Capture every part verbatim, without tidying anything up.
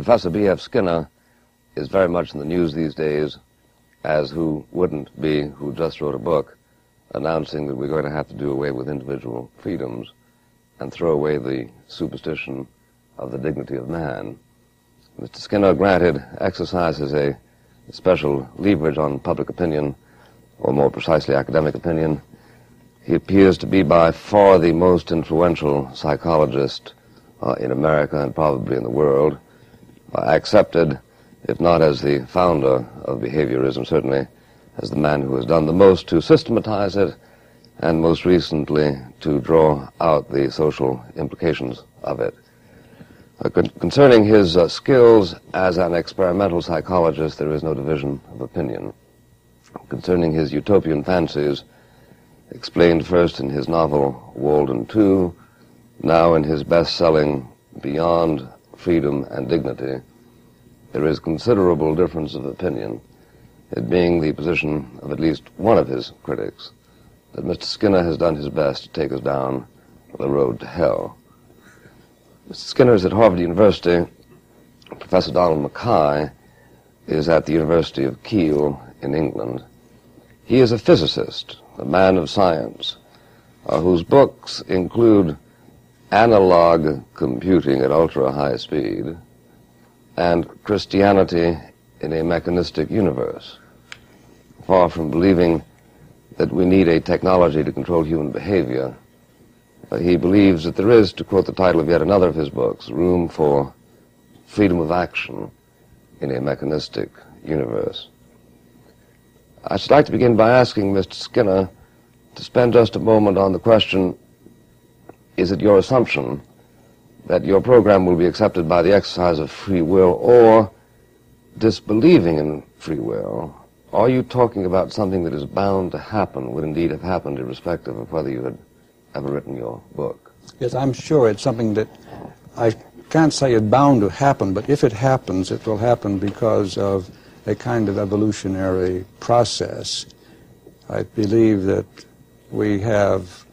Professor B F Skinner is very much in the news these days, as who wouldn't be, who just wrote a book announcing that we're going to have to do away with individual freedoms and throw away the superstition of the dignity of man. Mister Skinner, granted, exercises a special leverage on public opinion, or more precisely academic opinion. He appears to be by far the most influential psychologist uh, in America and probably in the world, uh, accepted, if not as the founder of behaviorism, certainly as the man who has done the most to systematize it, and most recently to draw out the social implications of it. Uh, con concerning his uh, skills as an experimental psychologist, there is no division of opinion. Concerning his utopian fancies, explained first in his novel Walden two, now in his best-selling Beyond Freedom and Dignity, there is considerable difference of opinion, it being the position of at least one of his critics that Mister Skinner has done his best to take us down the road to hell. Mister Skinner is at Harvard University. Professor Donald Mackay is at the University of Kiel in England. He is a physicist, a man of science, uh, whose books include Analog Computing at Ultra-High Speed and Christianity in a Mechanistic Universe. Far from believing that we need a technology to control human behavior, uh, he believes that there is, to quote the title of yet another of his books, room for freedom of action in a mechanistic universe. I should like to begin by asking Mister Skinner to spend just a moment on the question, is it your assumption that your program will be accepted by the exercise of free will, or disbelieving in free will? Are you talking about something that is bound to happen, would indeed have happened irrespective of whether you had ever written your book? Yes, I'm sure it's something that I can't say it's bound to happen, but if it happens, it will happen because of a kind of evolutionary process. I believe that we have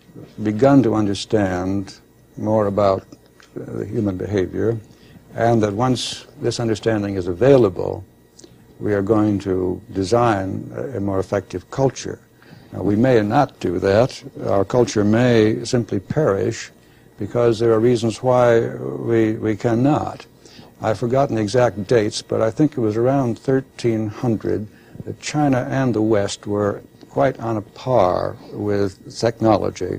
begun to understand more about uh, human behavior, and that once this understanding is available, we are going to design a, a more effective culture. Now, we may not do that. Our culture may simply perish because there are reasons why we, we cannot. I've forgotten the exact dates, but I think it was around thirteen hundred that China and the West were quite on a par with technology.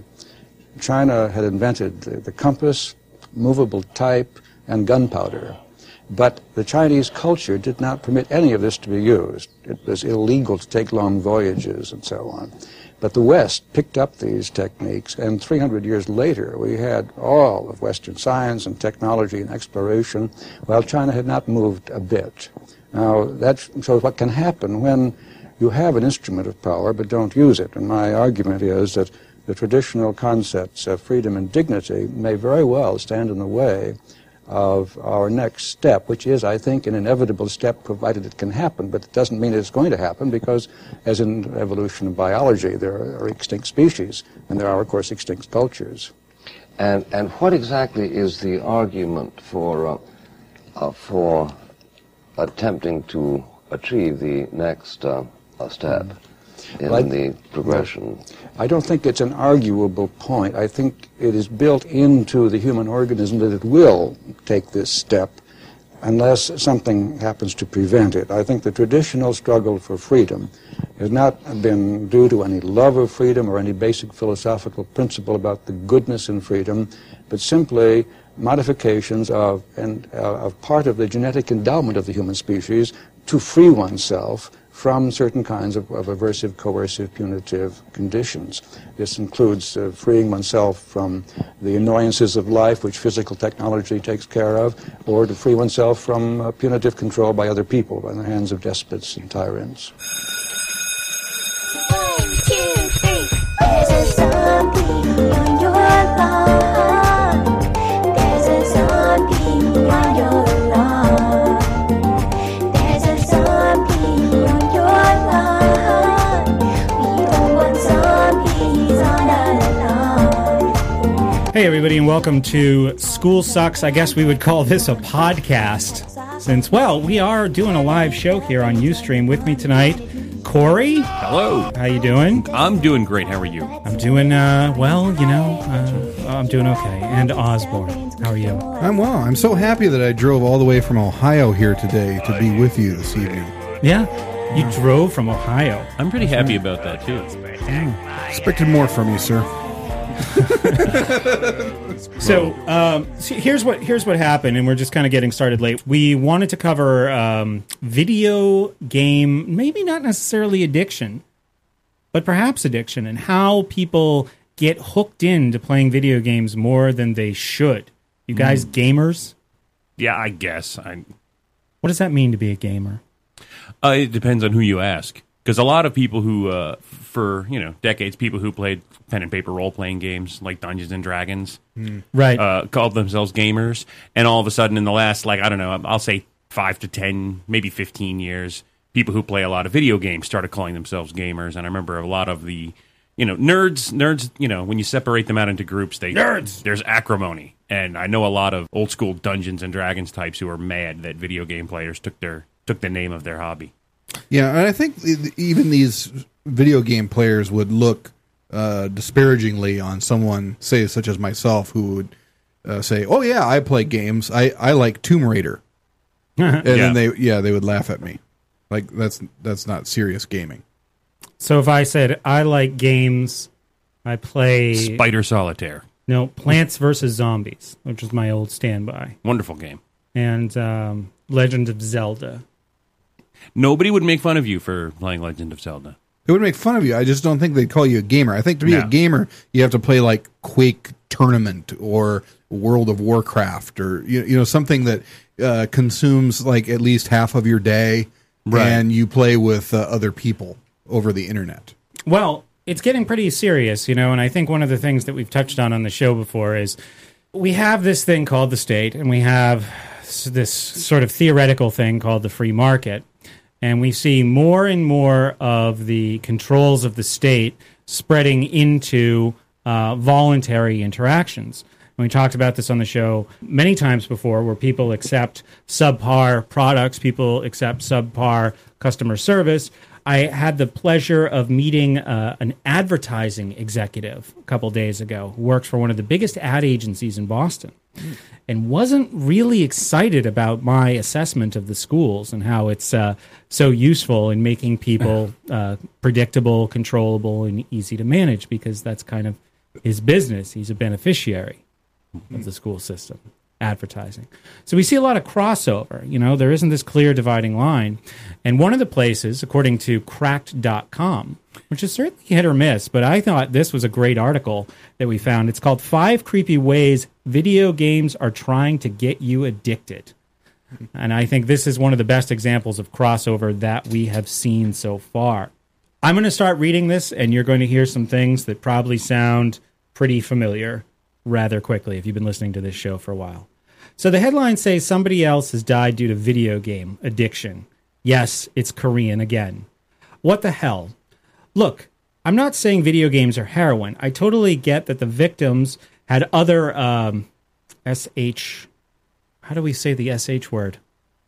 China had invented the, the compass, movable type, and gunpowder. But the Chinese culture did not permit any of this to be used. It was illegal to take long voyages and so on. But the West picked up these techniques, and three hundred years later we had all of Western science and technology and exploration, while China had not moved a bit. Now, that shows what can happen when you have an instrument of power but don't use it. And my argument is that the traditional concepts of freedom and dignity may very well stand in the way of our next step, which is, I think, an inevitable step, provided it can happen. But it doesn't mean it's going to happen, because, as in evolution and biology, there are extinct species, and there are, of course, extinct cultures. And and what exactly is the argument for uh, uh, for attempting to achieve the next uh, uh, step in well, I, the progression? I don't think it's an arguable point. I think it is built into the human organism that it will take this step unless something happens to prevent it. I think the traditional struggle for freedom has not been due to any love of freedom or any basic philosophical principle about the goodness in freedom, but simply modifications of, and, uh, of part of the genetic endowment of the human species to free oneself from certain kinds of, of aversive, coercive, punitive conditions. This includes uh, freeing oneself from the annoyances of life, which physical technology takes care of, or to free oneself from uh, punitive control by other people, by the hands of despots and tyrants. One, two, three. There's a zombie on your lawn. There's a zombie on your lawn. There's a zombie on your lawn. We don't want zombies on our lawn. Hey, everybody, and welcome to School Sucks. I guess we would call this a podcast since, well, we are doing a live show here on Ustream. With me tonight, Corey. Hello. How you doing? I'm doing great. How are you? I'm doing, uh, well, you know, uh, I'm doing okay. And Osborne, how are you? I'm well. I'm so happy that I drove all the way from Ohio here today to be with you this evening. Yeah? You drove from Ohio. I'm pretty happy about that, too. Expected more from you, sir. So, um, so here's what here's what happened, and we're just kind of getting started late. We wanted to cover um, video game, maybe not necessarily addiction, but perhaps addiction, and how people get hooked into playing video games more than they should. You guys, mm. gamers? Yeah, I guess. I... What does that mean to be a gamer? Uh, it depends on who you ask. Because a lot of people who, uh, for, you know, decades, people who played pen and paper role-playing games like Dungeons and Dragons, mm. right, uh, called themselves gamers. And all of a sudden, in the last, like, I don't know, I'll say five to ten, maybe fifteen years, people who play a lot of video games started calling themselves gamers. And I remember a lot of the, you know, nerds, nerds, you know, when you separate them out into groups, they nerds. There's acrimony. And I know a lot of old-school Dungeons and Dragons types who are mad that video game players took their took the name of their hobby. Yeah, and I think even these video game players would look uh, disparagingly on someone, say, such as myself, who would uh, say, "Oh yeah, I play games. I, I like Tomb Raider," and yeah. then they yeah they would laugh at me, like that's that's not serious gaming. So if I said I like games, I play Spider Solitaire. No, Plants versus Zombies, which was my old standby. Wonderful game. And um, Legend of Zelda. Nobody would make fun of you for playing Legend of Zelda. They would make fun of you. I just don't think they'd call you a gamer. I think to be no. a gamer, you have to play like Quake Tournament or World of Warcraft or you, you know something that uh, consumes like at least half of your day, right. and you play with uh, other people over the internet. Well, it's getting pretty serious, you know, and I think one of the things that we've touched on on the show before is we have this thing called the state, and we have this sort of theoretical thing called the free market. And we see more and more of the controls of the state spreading into uh, voluntary interactions. And we talked about this on the show many times before, where people accept subpar products, people accept subpar customer service. I had the pleasure of meeting uh, an advertising executive a couple days ago who works for one of the biggest ad agencies in Boston and wasn't really excited about my assessment of the schools and how it's uh, so useful in making people uh, predictable, controllable, and easy to manage, because that's kind of his business. He's a beneficiary of the school system, advertising. So we see a lot of crossover. You know, there isn't this clear dividing line. And one of the places, according to cracked dot com, which is certainly hit or miss, but I thought this was a great article that we found. It's called Five Creepy Ways Video Games Are Trying to Get You Addicted. And I think this is one of the best examples of crossover that we have seen so far. I'm going to start reading this, and you're going to hear some things that probably sound pretty familiar rather quickly if you've been listening to this show for a while. So the headline says somebody else has died due to video game addiction. Yes, it's Korean again. What the hell? Look, I'm not saying video games are heroin. I totally get that the victims had other um, S H... How do we say the S H word?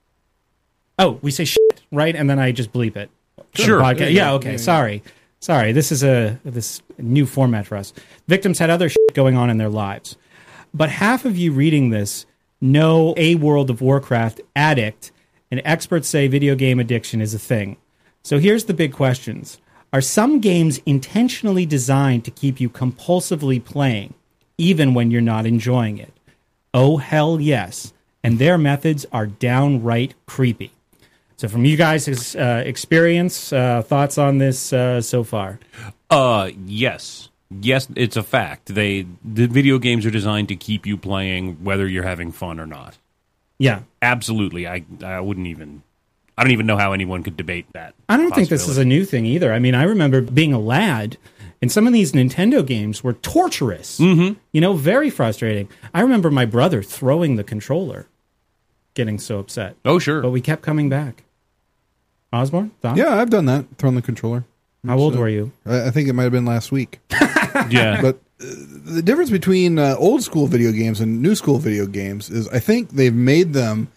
Oh, we say shit, right? And then I just bleep it. Sure. Yeah, yeah, yeah, okay, yeah, sorry. Sorry, this is a this new format for us. Victims had other shit going on in their lives. But half of you reading this know a World of Warcraft addict, and experts say video game addiction is a thing. So here's the big questions. Are some games intentionally designed to keep you compulsively playing, even when you're not enjoying it? Oh, hell yes. And their methods are downright creepy. So from you guys' uh, experience, uh, thoughts on this uh, so far? Uh, yes. Yes, it's a fact. They the video games are designed to keep you playing whether you're having fun or not. Yeah. Absolutely. I, I wouldn't even... I don't even know how anyone could debate that. I don't think this is a new thing either. I mean, I remember being a lad, and some of these Nintendo games were torturous. Mm-hmm. You know, very frustrating. I remember my brother throwing the controller, getting so upset. Oh, sure. But we kept coming back. Osborne, thoughts? Yeah, I've done that. Thrown the controller. How old so, were you? I think it might have been last week. Yeah. But the difference between uh, old school video games and new school video games is I think they've made them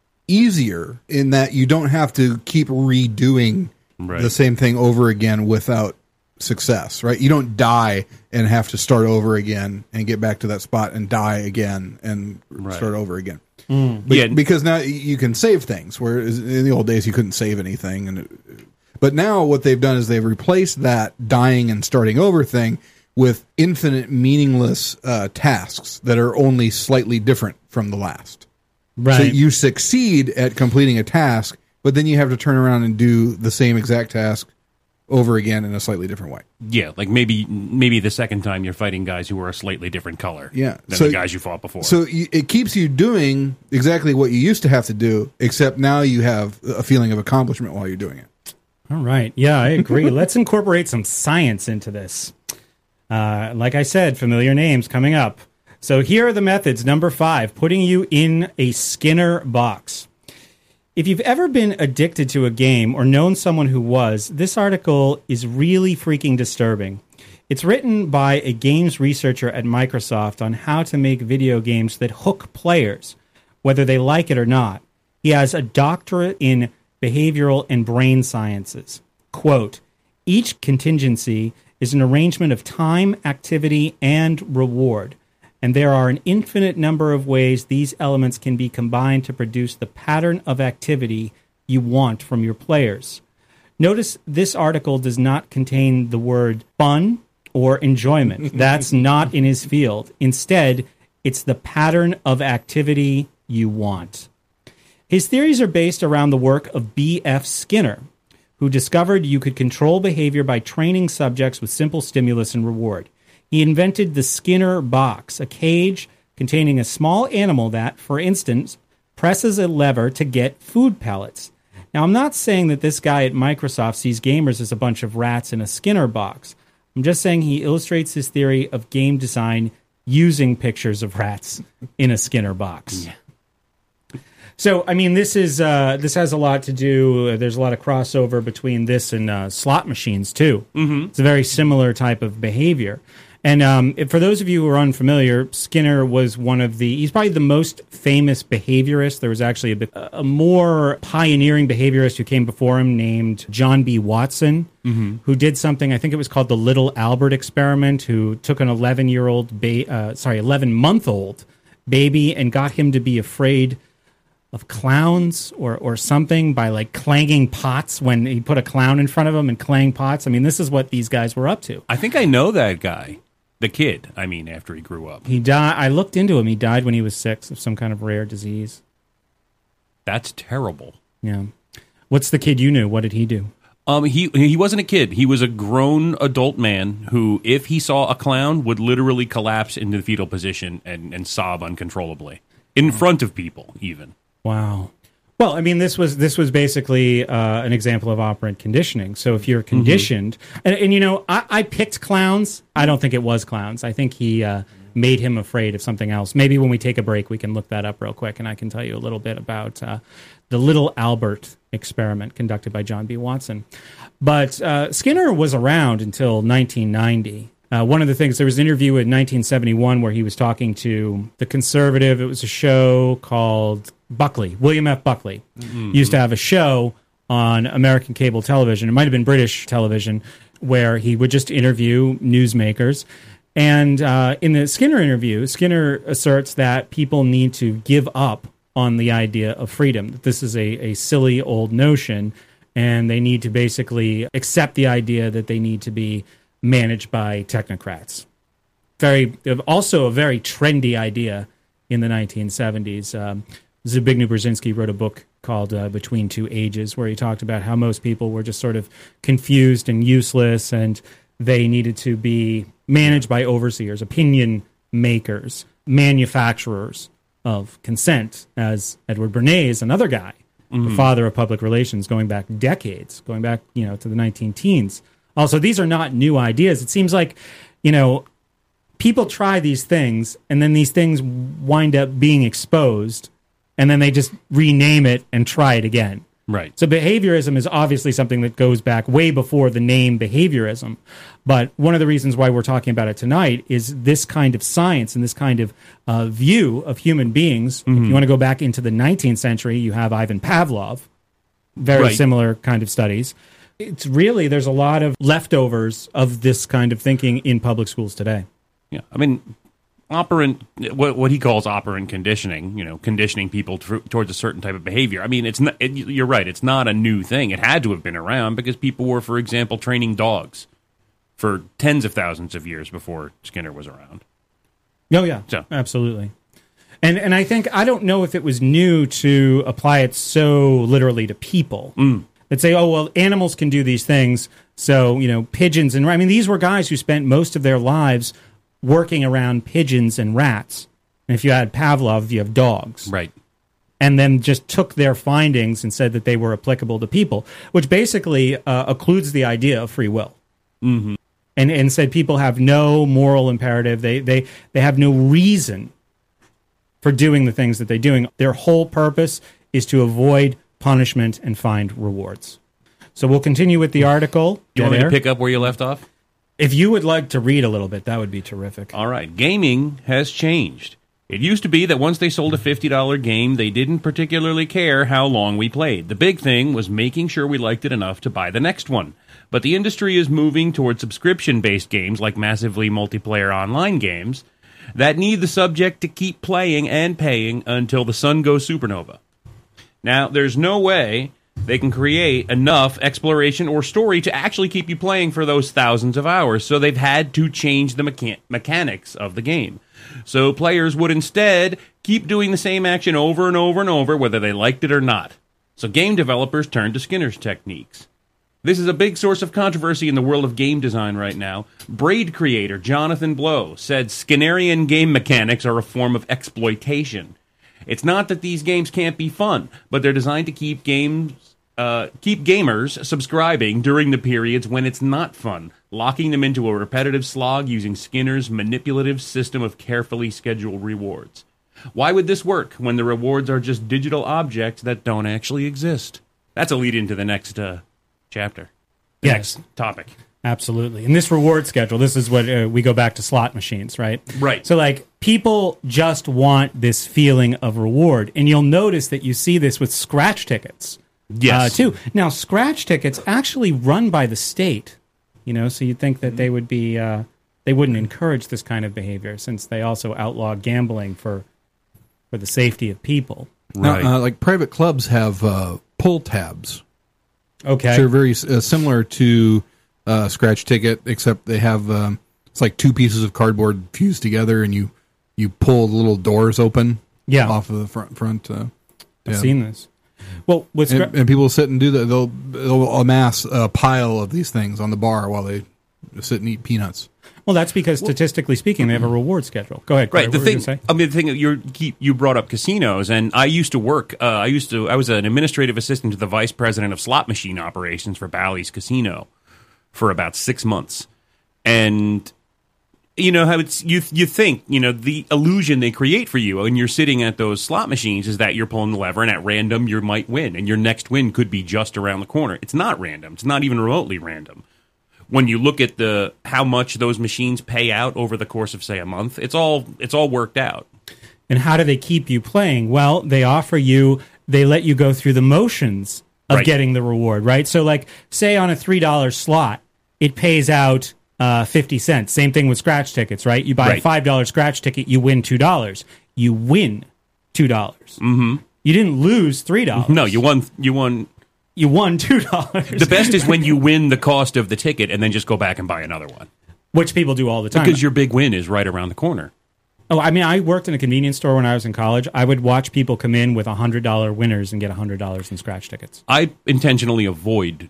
easier in that you don't have to keep redoing Right. the same thing over again without success, right? You don't die and have to start over again and get back to that spot and die again and Right. start over again. Mm. Be- Yeah. because now you can save things, whereas in the old days you couldn't save anything. And it, but now what they've done is they've replaced that dying and starting over thing with infinite meaningless uh, tasks that are only slightly different from the last. Right. So you succeed at completing a task, but then you have to turn around and do the same exact task over again in a slightly different way. Yeah, like maybe maybe the second time you're fighting guys who are a slightly different color Yeah. than So- the guys you fought before. So you, it keeps you doing exactly what you used to have to do, except now you have a feeling of accomplishment while you're doing it. All right. Yeah, I agree. Let's incorporate some science into this. Uh, like I said, familiar names coming up. So here are the methods. Number five, putting you in a Skinner box. If you've ever been addicted to a game or known someone who was, this article is really freaking disturbing. It's written by a games researcher at Microsoft on how to make video games that hook players, whether they like it or not. He has a doctorate in behavioral and brain sciences. Quote, each contingency is an arrangement of time, activity, and reward. And there are an infinite number of ways these elements can be combined to produce the pattern of activity you want from your players. Notice this article does not contain the word fun or enjoyment. That's not in his field. Instead, it's the pattern of activity you want. His theories are based around the work of B F Skinner, who discovered you could control behavior by training subjects with simple stimulus and reward. He invented the Skinner box, a cage containing a small animal that, for instance, presses a lever to get food pellets. Now, I'm not saying that this guy at Microsoft sees gamers as a bunch of rats in a Skinner box. I'm just saying he illustrates his theory of game design using pictures of rats in a Skinner box. Yeah. So, I mean, this is uh, this has a lot to do. Uh, there's a lot of crossover between this and uh, slot machines, too. Mm-hmm. It's a very similar type of behavior. And um, if, for those of you who are unfamiliar, Skinner was one of the, he's probably the most famous behaviorist. There was actually a, bit, a more pioneering behaviorist who came before him named John B. Watson, mm-hmm. who did something, I think it was called the Little Albert experiment, who took an eleven-year-old, ba- uh, sorry, eleven-month-old baby and got him to be afraid of clowns or, or something by like clanging pots when he put a clown in front of him and clang pots. I mean, this is what these guys were up to. I think I know that guy. The kid, I mean, after he grew up. He died. I looked into him. He died when he was six of some kind of rare disease. That's terrible. Yeah. What's the kid you knew? What did he do? Um, he he wasn't a kid. He was a grown adult man who, if he saw a clown, would literally collapse into the fetal position and, and sob uncontrollably in front of people, even. Wow. Well, I mean, this was this was basically uh, an example of operant conditioning. So if you're conditioned, mm-hmm. and, and you know, I, I picked clowns. I don't think it was clowns. I think he uh, made him afraid of something else. Maybe when we take a break, we can look that up real quick, and I can tell you a little bit about uh, the Little Albert experiment conducted by John B. Watson. But uh, Skinner was around until nineteen ninety. Uh, one of the things, there was an interview in nineteen seventy-one where he was talking to The Conservative. It was a show called Buckley, William F. Buckley. Mm-hmm. Used to have a show on American cable television. It might have been British television, where he would just interview newsmakers. And uh, in the Skinner interview, Skinner asserts that people need to give up on the idea of freedom, that this is a, a silly old notion, and they need to basically accept the idea that they need to be managed by technocrats. Very, also a very trendy idea in the nineteen seventies. Um, Zbigniew Brzezinski wrote a book called uh, Between Two Ages, where he talked about how most people were just sort of confused and useless, and they needed to be managed by overseers, opinion makers, manufacturers of consent, as Edward Bernays, another guy, mm-hmm. the father of public relations, going back decades, going back, you know, to the nineteen teens. Also, these are not new ideas. It seems like, you know, people try these things, and then these things wind up being exposed, and then they just rename it and try it again. Right. So behaviorism is obviously something that goes back way before the name behaviorism. But one of the reasons why we're talking about it tonight is this kind of science and this kind of uh, view of human beings. Mm-hmm. If you want to go back into the nineteenth century, you have Ivan Pavlov, very Right. similar kind of studies. It's really, there's a lot of leftovers of this kind of thinking in public schools today. Yeah, I mean, operant, what what he calls operant conditioning, you know, conditioning people tr- towards a certain type of behavior. I mean, it's not, it, you're right, it's not a new thing. It had to have been around because people were, for example, training dogs for tens of thousands of years before Skinner was around. Oh, yeah, So- absolutely. And and I think, I don't know if it was new to apply it so literally to people. Mm. That say, oh, well, animals can do these things, so, you know, pigeons and, I mean, these were guys who spent most of their lives working around pigeons and rats. And if you had Pavlov, you have dogs. Right. And then just took their findings and said that they were applicable to people, which basically uh, occludes the idea of free will. Mm-hmm. And and said people have no moral imperative. They, they, they have no reason for doing the things that they're doing. Their whole purpose is to avoid punishment and find rewards. So we'll continue with the article. You want me Dead to air. pick up where you left off? If you would like to read a little bit, that would be terrific. All right. Gaming has changed. It used to be that once they sold a fifty dollars game, they didn't particularly care how long we played. The big thing was making sure we liked it enough to buy the next one. But the industry is moving toward subscription-based games like massively multiplayer online games that need the subject to keep playing and paying until the sun goes supernova. Now, there's no way they can create enough exploration or story to actually keep you playing for those thousands of hours, so they've had to change the mecha- mechanics of the game. So players would instead keep doing the same action over and over and over, whether they liked it or not. So game developers turned to Skinner's techniques. This is a big source of controversy in the world of game design right now. Braid creator Jonathan Blow said Skinnerian game mechanics are a form of exploitation. It's not that these games can't be fun, but they're designed to keep games, uh, keep gamers subscribing during the periods when it's not fun, locking them into a repetitive slog using Skinner's manipulative system of carefully scheduled rewards. Why would this work when the rewards are just digital objects that don't actually exist? That's a lead into the next uh, chapter. The Yes. next topic. Absolutely. And this reward schedule, this is what uh, we go back to slot machines, right? Right. So, like, people just want this feeling of reward. And you'll notice that you see this with scratch tickets. Yes. Uh, too. Now, scratch tickets actually run by the state, you know, so you'd think that they would be, uh, they wouldn't encourage this kind of behavior since they also outlaw gambling for, for the safety of people. Right. Now, uh, like private clubs have uh, pull tabs. Okay. They're very uh, similar to uh, scratch ticket, except they have um, it's like two pieces of cardboard fused together, and you you pull the little doors open. Yeah. off of the front front. Uh, I've yeah. seen this. Well, with scra- and, and people sit and do that. They'll they'll amass a pile of these things on the bar while they sit and eat peanuts. well, that's because statistically speaking, they have a reward schedule. Go ahead. Corey, Right. The what were you thing, gonna say? I mean, the thing that you keep you brought up casinos, and I used to work. Uh, I used to. I was an administrative assistant to the vice president of slot machine operations for Bally's Casino for about six months, and you know how it's you. You think you know the illusion they create for you when you're sitting at those slot machines is that you're pulling the lever, and at random you might win, and your next win could be just around the corner. It's not random. It's not even remotely random. When you look at the how much those machines pay out over the course of say a month, it's all it's all worked out. And how do they keep you playing? Well, they offer you, they let you go through the motions of Right. getting the reward, right? So, like, say on a three dollar slot, it pays out uh, fifty cents. Same thing with scratch tickets, right? You buy a Right. five dollar scratch ticket, you win two dollars. You win two dollars. Mm-hmm. You didn't lose three dollars. No, you won. You won. You won two dollars. The best is when you win the cost of the ticket and then just go back and buy another one Which people do all the time. because your big win is right around the corner. Oh, I mean, I worked in a convenience store when I was in college. I would watch people come in with one hundred dollar winners and get one hundred dollars in scratch tickets. I intentionally avoid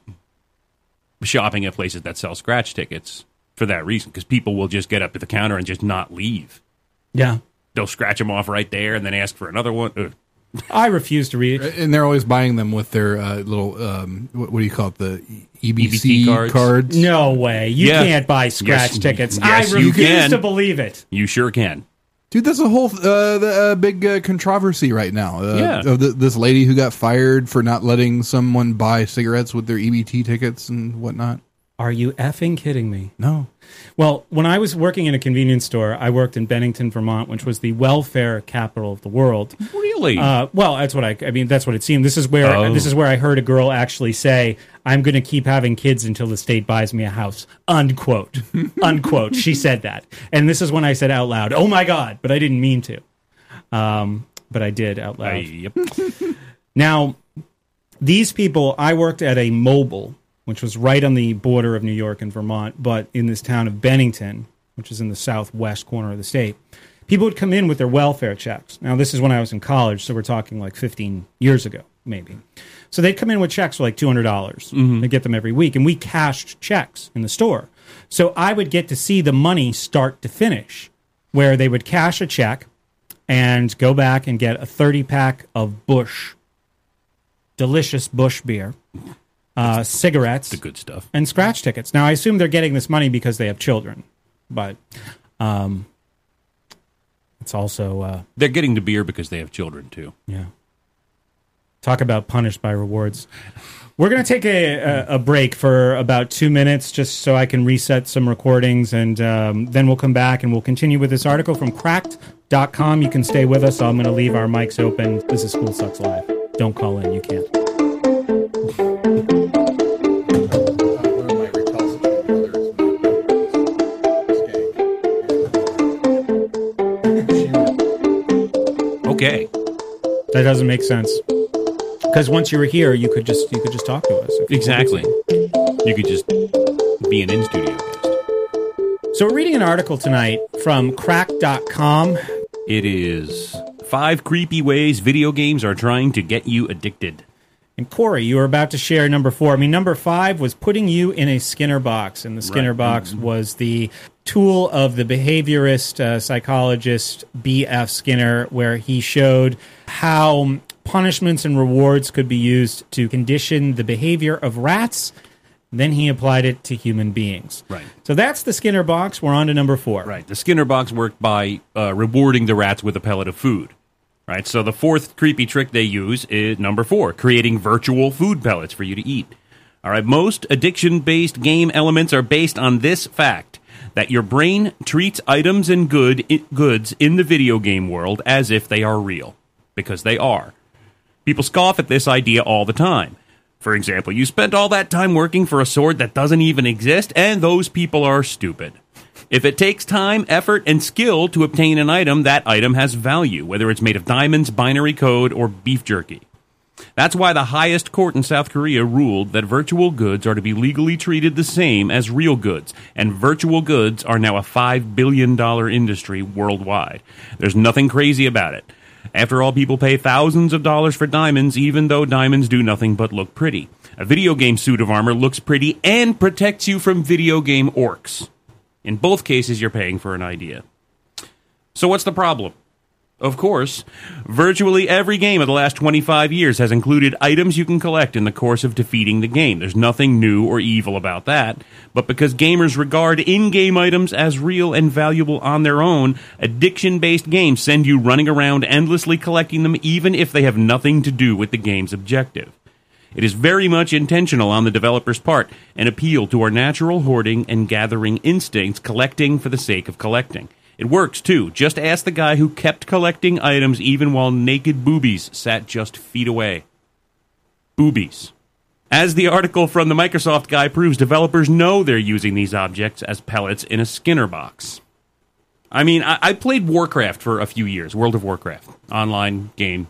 shopping at places that sell scratch tickets for that reason because people will just get up to the counter and just not leave. Yeah. They'll scratch them off right there and then ask for another one. Ugh. I refuse to read. And they're always buying them with their uh, little um, what, what do you call it, the E B C, E B C cards? cards. No way. You Yeah. can't buy scratch Yes, tickets. yes, I you refuse can. to believe it. You sure can. Dude, there's a whole uh, the, uh, big uh, controversy right now. Uh, Yeah. Of the, this lady who got fired for not letting someone buy cigarettes with their E B T tickets and whatnot. Are you effing kidding me? No. Well, when I was working in a convenience store, I worked in Bennington, Vermont, which was the welfare capital of the world. Really? Uh, well, that's what I. I mean, that's what it seemed. This is where Oh. this is where I heard a girl actually say, "I'm going to keep having kids until the state buys me a house." Unquote. Unquote. She said that, and this is when I said out loud, "Oh my God!" But I didn't mean to. Um, but I did out loud. Uh, yep. Now, these people, I worked at a mobile, which was right on the border of New York and Vermont, but in this town of Bennington, which is in the southwest corner of the state. People would come in with their welfare checks. Now, this is when I was in college, so we're talking like fifteen years ago, maybe. So they'd come in with checks for like two hundred dollars. Mm-hmm. They'd get them every week, and we cashed checks in the store. So I would get to see the money start to finish, where they would cash a check and go back and get a thirty-pack of Busch, delicious Busch beer, uh, cigarettes, The good stuff. and scratch tickets. Now, I assume they're getting this money because they have children, but um, it's also, uh, They're getting the beer because they have children, too. yeah. Talk about punished by rewards. We're going to take a, a, a break for about two minutes just so I can reset some recordings, and um, then we'll come back and we'll continue with this article from cracked dot com. You can stay with us. I'm going to leave our mics open. This is School Sucks Live. Don't call in. You can't. Okay. That doesn't make sense. Because once you were here, you could just you could just talk to us. if you Exactly. wanted to. You could just be an in-studio guest. So we're reading an article tonight from cracked dot com. It is five creepy ways video games are trying to get you addicted. And Corey, you were about to share number four. I mean, number five was putting you in a Skinner box. And the Skinner Right. box was the tool of the behaviorist, uh, psychologist B F Skinner, where he showed how punishments and rewards could be used to condition the behavior of rats. Then he applied it to human beings. Right. So that's the Skinner box. We're on to number four. Right. The Skinner box worked by uh, rewarding the rats with a pellet of food. Right. So the fourth creepy trick they use is number four, creating virtual food pellets for you to eat. All right. Most addiction-based game elements are based on this fact, that your brain treats items and good i- goods in the video game world as if they are real. Because they are. People scoff at this idea all the time. For example, you spent all that time working for a sword that doesn't even exist, and those people are stupid. If it takes time, effort, and skill to obtain an item, that item has value, whether it's made of diamonds, binary code, or beef jerky. That's why the highest court in South Korea ruled that virtual goods are to be legally treated the same as real goods, and virtual goods are now a five billion dollars industry worldwide. There's nothing crazy about it. After all, people pay thousands of dollars for diamonds, even though diamonds do nothing but look pretty. A video game suit of armor looks pretty and protects you from video game orcs. In both cases, you're paying for an idea. So what's the problem? Of course, virtually every game of the last twenty-five years has included items you can collect in the course of defeating the game. There's nothing new or evil about that. But because gamers regard in-game items as real and valuable on their own, addiction-based games send you running around endlessly collecting them even if they have nothing to do with the game's objective. It is very much intentional on the developer's part, an appeal to our natural hoarding and gathering instincts, collecting for the sake of collecting. It works, too. Just ask the guy who kept collecting items even while naked boobies sat just feet away. Boobies. As the article from the Microsoft guy proves, developers know they're using these objects as pellets in a Skinner box. I mean, I, I played Warcraft for a few years, World of Warcraft, online game.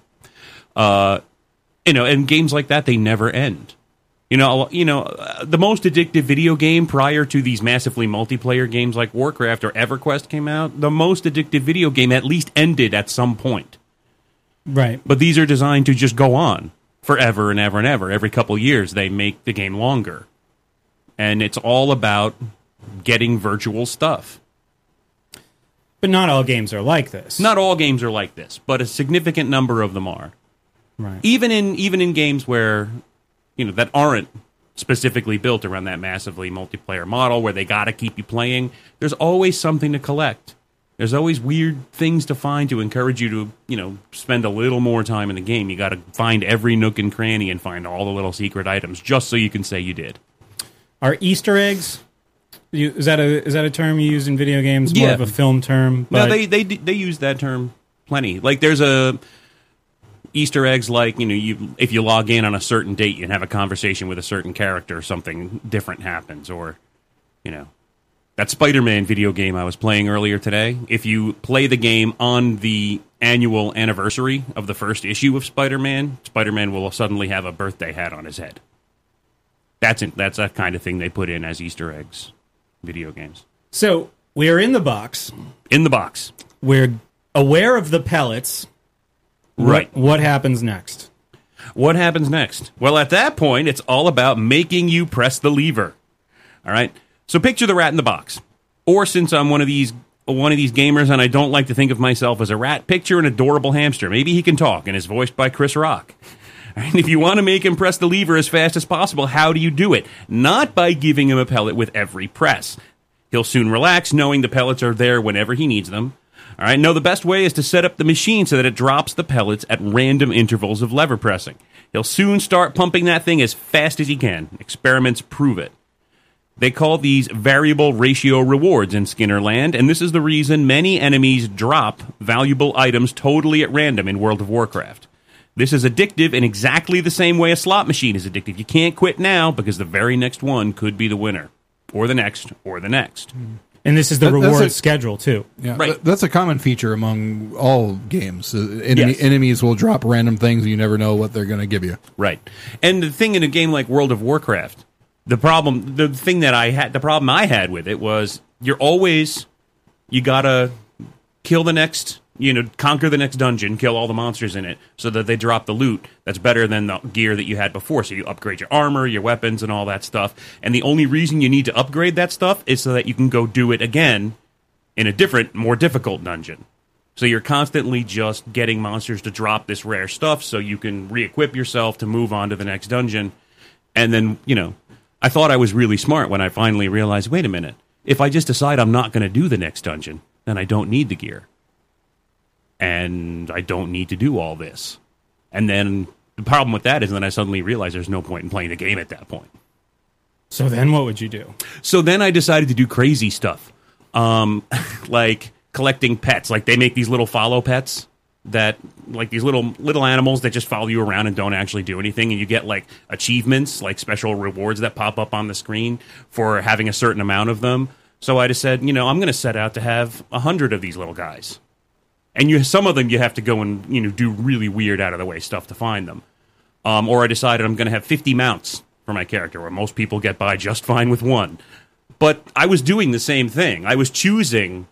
Uh, you know, and games like that, they never end. You know, you know, uh, the most addictive video game prior to these massively multiplayer games like Warcraft or EverQuest came out, the most addictive video game at least ended at some point. Right. But these are designed to just go on forever and ever and ever. Every couple years, they make the game longer. And it's all about getting virtual stuff. But not all games are like this. Not all games are like this, but a significant number of them are. Right. Even in even in games where, you know, that aren't specifically built around that massively multiplayer model where they got to keep you playing, there's always something to collect. There's always weird things to find to encourage you to, you know, spend a little more time in the game. You got to find every nook and cranny and find all the little secret items just so you can say you did. Are Easter eggs? You, is that a is that a term you use in video games? More Yeah. of a film term. No, but- they they they use that term plenty. Like there's a Easter eggs, like you know, you if you log in on a certain date, you can have a conversation with a certain character, something different happens, or you know. That Spider-Man video game I was playing earlier today, if you play the game on the annual anniversary of the first issue of Spider-Man, Spider-Man will suddenly have a birthday hat on his head. That's it. That's that kind of thing they put in as Easter eggs, video games. So we're in the box. In the box. We're aware of the pellets. Right. What, what happens next? What happens next? Well, at that point, it's all about making you press the lever. All right? So picture the rat in the box. Or since I'm one of these one of these gamers and I don't like to think of myself as a rat, picture an adorable hamster. Maybe he can talk and is voiced by Chris Rock. And if you want to make him press the lever as fast as possible, how do you do it? Not by giving him a pellet with every press. He'll soon relax knowing the pellets are there whenever he needs them. All right, no, the best way is to set up the machine so that it drops the pellets at random intervals of lever pressing. He'll soon start pumping that thing as fast as he can. Experiments prove it. They call these variable ratio rewards in Skinner Land, and this is the reason many enemies drop valuable items totally at random in World of Warcraft. This is addictive in exactly the same way a slot machine is addictive. You can't quit now because the very next one could be the winner, or the next, or the next. And this is the That- that's reward a- schedule, too. Yeah, Right. th- that's a common feature among all games. Uh, enemy, Yes. Enemies will drop random things, and you never know what they're going to give you. Right. And the thing in a game like World of Warcraft, the problem, the thing that I had, the problem I had with it was you're always, you gotta kill the next, you know, conquer the next dungeon, kill all the monsters in it, so that they drop the loot that's better than the gear that you had before. So you upgrade your armor, your weapons, and all that stuff. And the only reason you need to upgrade that stuff is so that you can go do it again in a different, more difficult dungeon. So you're constantly just getting monsters to drop this rare stuff so you can re-equip yourself to move on to the next dungeon. And then, you know, I thought I was really smart when I finally realized, wait a minute, if I just decide I'm not going to do the next dungeon, then I don't need the gear. And I don't need to do all this. And then the problem with that is then I suddenly realized there's no point in playing the game at that point. So then what would you do? So then I decided to do crazy stuff. Um, like collecting pets. Like they make these little follow pets that, like these little little animals that just follow you around and don't actually do anything. And you get like achievements, like special rewards that pop up on the screen for having a certain amount of them. So I just said, you know, I'm going to set out to have a hundred of these little guys. And you, some of them you have to go and, you know, do really weird out of the way stuff to find them. Um, or I decided I'm going to have fifty mounts for my character, where most people get by just fine with one. But I was doing the same thing. I was choosing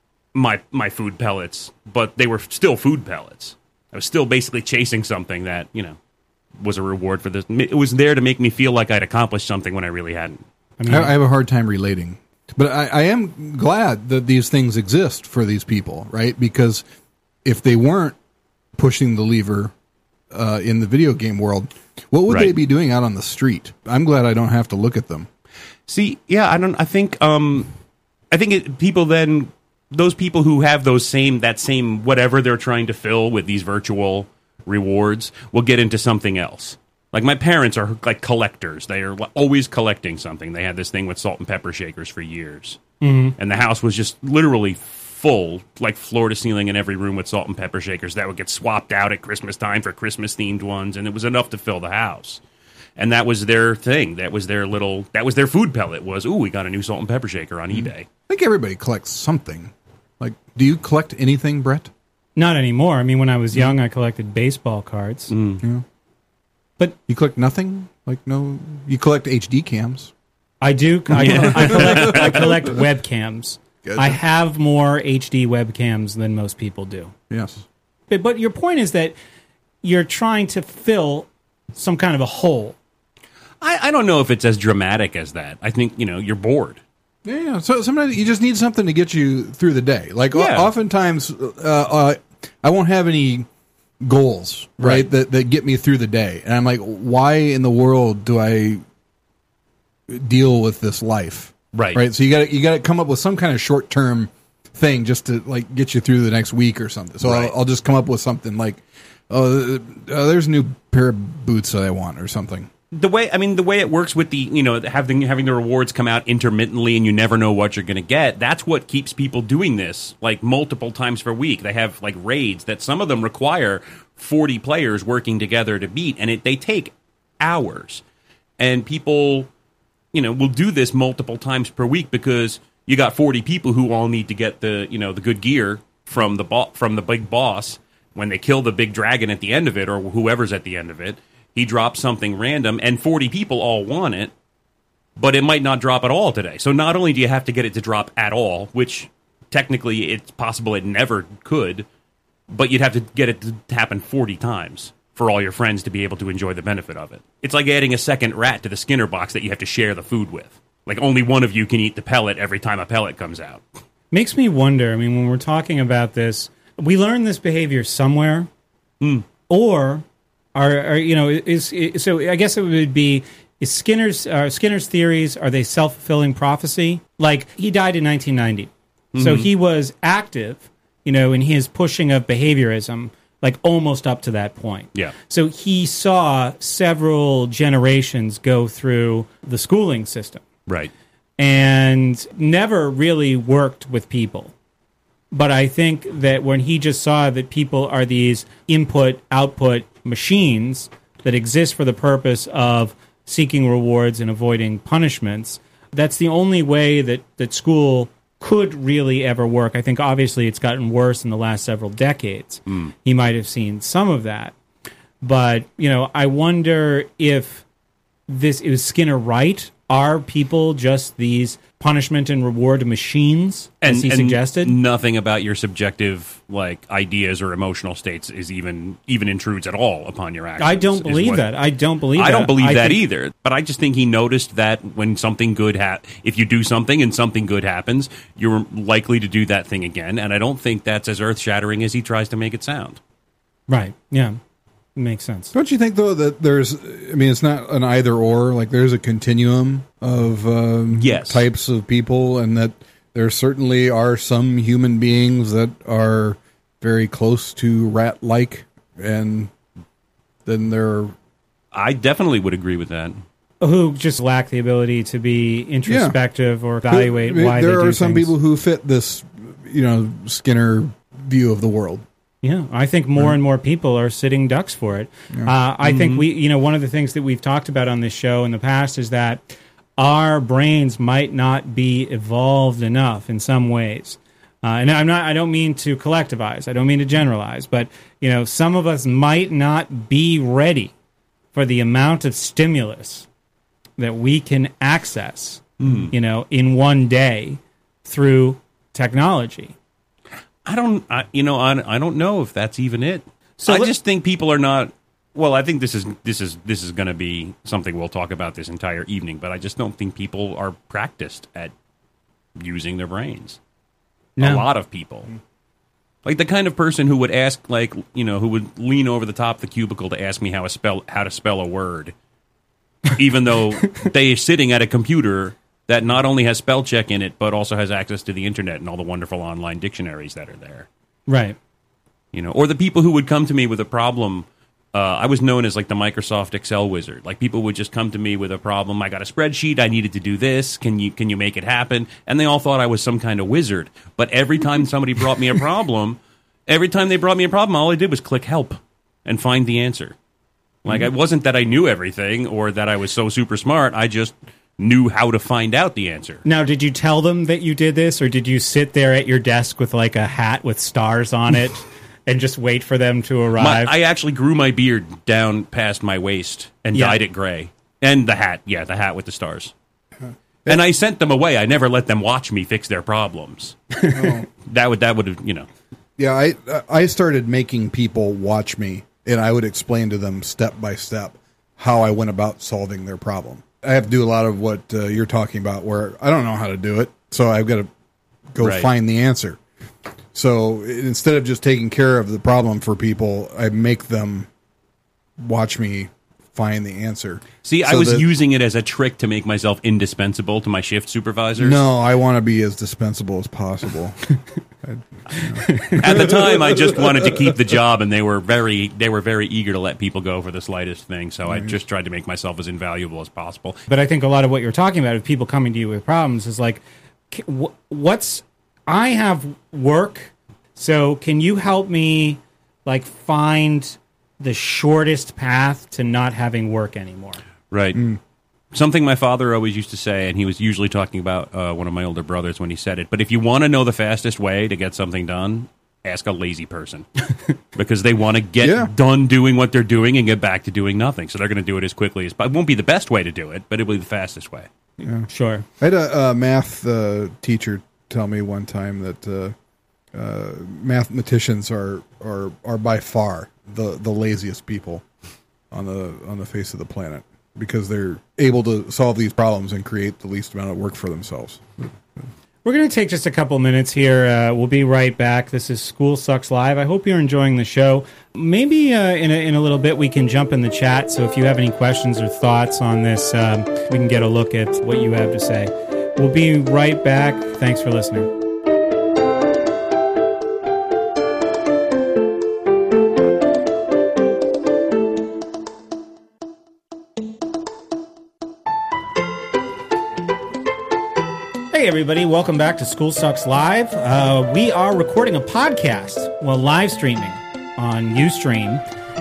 my my food pellets, but they were still food pellets. I was still basically chasing something that, you know, was a reward for this. It was there to make me feel like I'd accomplished something when I really hadn't. I mean, I, I have a hard time relating. But I, I am glad that these things exist for these people, right? Because if they weren't pushing the lever uh, in the video game world, what would Right. they be doing out on the street? I'm glad I don't have to look at them. See, yeah, I don't. I think, um, I think it, people then, those people who have those same that same whatever they're trying to fill with these virtual rewards will get into something else. Like my parents are like collectors; they are always collecting something. They had this thing with salt and pepper shakers for years, mm-hmm. and the house was just literally full, like floor to ceiling in every room with salt and pepper shakers that would get swapped out at Christmas time for Christmas themed ones, and it was enough to fill the house. And that was their thing. That was their little. That was their food pellet. Was, ooh, we got a new salt and pepper shaker on eBay. I think everybody collects something. Like, do you collect anything, Brett? not anymore. I mean, when I was young, I collected baseball cards. Yeah. But You collect nothing? Like, no. You collect H D cams. I do. I, I collect. I collect webcams. Gotcha. I have more H D webcams than most people do. Yes. But, but your point is that you're trying to fill some kind of a hole. I, I don't know if it's as dramatic as that. I think, you know, you're bored. Yeah, yeah. So sometimes you just need something to get you through the day. Like, o- Yeah. oftentimes, uh, uh, I won't have any goals, right, Right. that, that get me through the day. And I'm like, why in the world do I deal with this life? Right. Right. So you got you got to come up with some kind of short term thing just to like get you through the next week or something. So Right. I'll, I'll just come up with something like, oh, uh, there's a new pair of boots that I want or something. The way I mean, the way it works with the you know having having the rewards come out intermittently and you never know what you're going to get. That's what keeps people doing this like multiple times per week. They have like raids that some of them require forty players working together to beat, and it they take hours. And people, you know, will do this multiple times per week because you got forty people who all need to get the you know the good gear from the bo- from the big boss when they kill the big dragon at the end of it or whoever's at the end of it. He drops something random, and forty people all want it, but it might not drop at all today. So not only do you have to get it to drop at all, which technically it's possible it never could, but you'd have to get it to happen forty times for all your friends to be able to enjoy the benefit of it. It's like adding a second rat to the Skinner box that you have to share the food with. Like only one of you can eat the pellet every time a pellet comes out. Makes me wonder, I mean, when we're talking about this, we learned this behavior somewhere, Mm. or... Are, are you know is, is so? I guess it would be is Skinner's uh, Skinner's theories, are they self fulfilling prophecy? Like he died in nineteen ninety, mm-hmm. so he was active, you know, in his pushing of behaviorism, like almost up to that point. Yeah. So he saw several generations go through the schooling system, Right. and never really worked with people. But I think that when he just saw that people are these input-output machines that exist for the purpose of seeking rewards and avoiding punishments, that's the only way that, that school could really ever work. I think obviously it's gotten worse in the last several decades. Mm. He might have seen some of that. But, you know, I wonder if this is Skinner right? Are people just these punishment and reward machines, as and, he and suggested? Nothing about your subjective like ideas or emotional states is even even intrudes at all upon your actions. I don't is believe what- that. I don't believe I that. don't believe I that think- either. But I just think he noticed that when something good ha- if you do something and something good happens, you're likely to do that thing again. And I don't think that's as earth shattering as he tries to make it sound. Right. Yeah. Makes sense. Don't you think though that there's, I mean, it's not an either or. Like there's a continuum of um, Yes. types of people, and that there certainly are some human beings that are very close to rat-like, and then there are I definitely would agree with that. Who just lack the ability to be introspective or evaluate I mean, why there they do are some things. people who fit this, you know, Skinner view of the world. Yeah, I think more and more people are sitting ducks for it. Uh, I think we, you know, one of the things that we've talked about on this show in the past is that our brains might not be evolved enough in some ways. Uh, and I'm not, I don't mean to collectivize. I don't mean to generalize. But, you know, some of us might not be ready for the amount of stimulus that we can access, Mm. you know, in one day through technology. I don't, I, you know, I, I don't know if that's even it. So I let- just think people are not. Well, I think this is this is this is going to be something we'll talk about this entire evening. But I just don't think people are practiced at using their brains. No. A lot of people, like the kind of person who would ask, like you know, who would lean over the top of the cubicle to ask me how a spell how to spell a word, even though they're sitting at a computer that not only has spell check in it, but also has access to the internet and all the wonderful online dictionaries that are there. Right. You know, or the people who would come to me with a problem. Uh, I was known as like the Microsoft Excel wizard. Like people would just come to me with a problem. I got a spreadsheet. I needed to do this. Can you can you make it happen? And they all thought I was some kind of wizard. But every time somebody brought me a problem, every time they brought me a problem, all I did was click help and find the answer. Like it wasn't that I knew everything or that I was so super smart. I just knew how to find out the answer. Now, did you tell them that you did this, or did you sit there at your desk with like a hat with stars on it and just wait for them to My, arrive? I actually grew my beard down past my waist and Yeah. dyed it gray. And the hat, yeah, the hat with the stars. And I sent them away. I never let them watch me fix their problems. That would, that would have, you know. Yeah, I I started making people watch me, and I would explain to them step by step how I went about solving their problem. I have to do a lot of what uh, you're talking about, where I don't know how to do it, so I've got to go Right. find the answer. So instead of just taking care of the problem for people, I make them watch me find the answer. See, I So was that- using it as a trick to make myself indispensable to my shift supervisors. No, I want to be as dispensable as possible. At the time, I just wanted to keep the job, and they were very they were very eager to let people go for the slightest thing. So I just tried to make myself as invaluable as possible. But I think a lot of what you're talking about, of people coming to you with problems, is like, c- wh- what's I have work, so can you help me, like, find the shortest path to not having work anymore? Right. Something my father always used to say, and he was usually talking about uh, one of my older brothers when he said it, but if you want to know the fastest way to get something done, ask a lazy person. Because they want to get Yeah. done doing what they're doing and get back to doing nothing. So they're going to do it as quickly as possible. It won't be the best way to do it, but it will be the fastest way. Sure. I had a, a math uh, teacher tell me one time that uh, uh, mathematicians are, are are by far the, the laziest people on the on the face of the planet, because they're able to solve these problems and create the least amount of work for themselves. We're going to take just a couple minutes here. Uh, we'll be right back. This is School Sucks Live. I hope you're enjoying the show. Maybe uh, in, a, in a little bit we can jump in the chat, so if you have any questions or thoughts on this, um, we can get a look at what you have to say. We'll be right back. Thanks for listening. Hey everybody, welcome back to School Sucks Live. Uh, we are recording a podcast, well, live streaming on Ustream.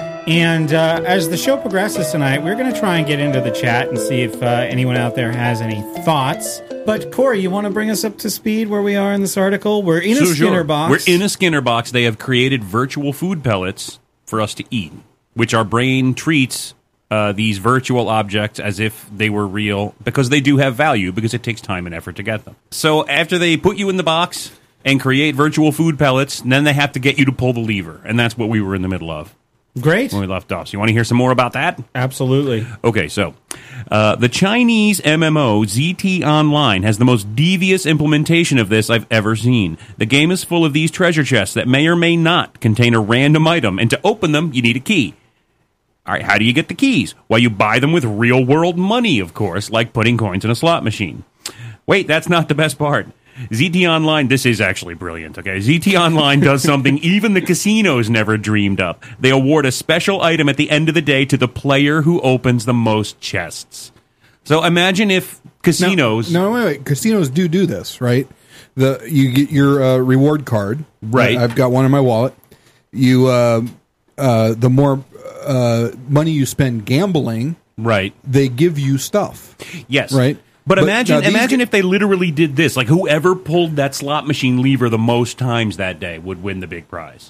And uh, as the show progresses tonight, we're going to try and get into the chat and see if uh, anyone out there has any thoughts. But Corey, you want to bring us up to speed where we are in this article? We're in a So, Skinner sure. box. We're in a Skinner box. They have created virtual food pellets for us to eat, which our brain treats uh, these virtual objects as if they were real, because they do have value, because it takes time and effort to get them. So after they put you in the box and create virtual food pellets, then they have to get you to pull the lever, and that's what we were in the middle of Great. when we left off. So you want to hear some more about that? Absolutely. Okay, so uh, the Chinese M M O Z T Online has the most devious implementation of this I've ever seen. The game is full of these treasure chests that may or may not contain a random item, and to open them, you need a key. All right, how do you get the keys? Well, you buy them with real-world money, of course, like putting coins in a slot machine. Wait, that's not the best part. Z T Online, this is actually brilliant, okay? Z T Online does something even the casinos never dreamed up. They award a special item at the end of the day to the player who opens the most chests. So imagine if casinos... No, no, wait, wait. Casinos do do this, right? The you get your uh, reward card. Right. I, I've got one in my wallet. You, uh, uh, the more uh, money you spend gambling, Right. they give you stuff. Yes. Right. But, But imagine now these imagine g- if they literally did this. Like, whoever pulled that slot machine lever the most times that day would win the big prize.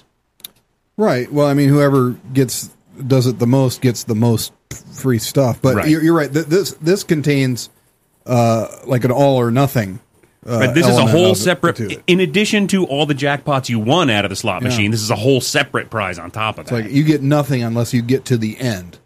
Right. Well, I mean, whoever gets does it the most gets the most free stuff. But Right. you're, you're right. Th- This this contains uh, like an all or nothing. Uh, Right, this is a element whole of it separate... to it. In addition to all the jackpots you won out of the slot Yeah. machine, this is a whole separate prize on top of It's that. like you get nothing unless you get to the end.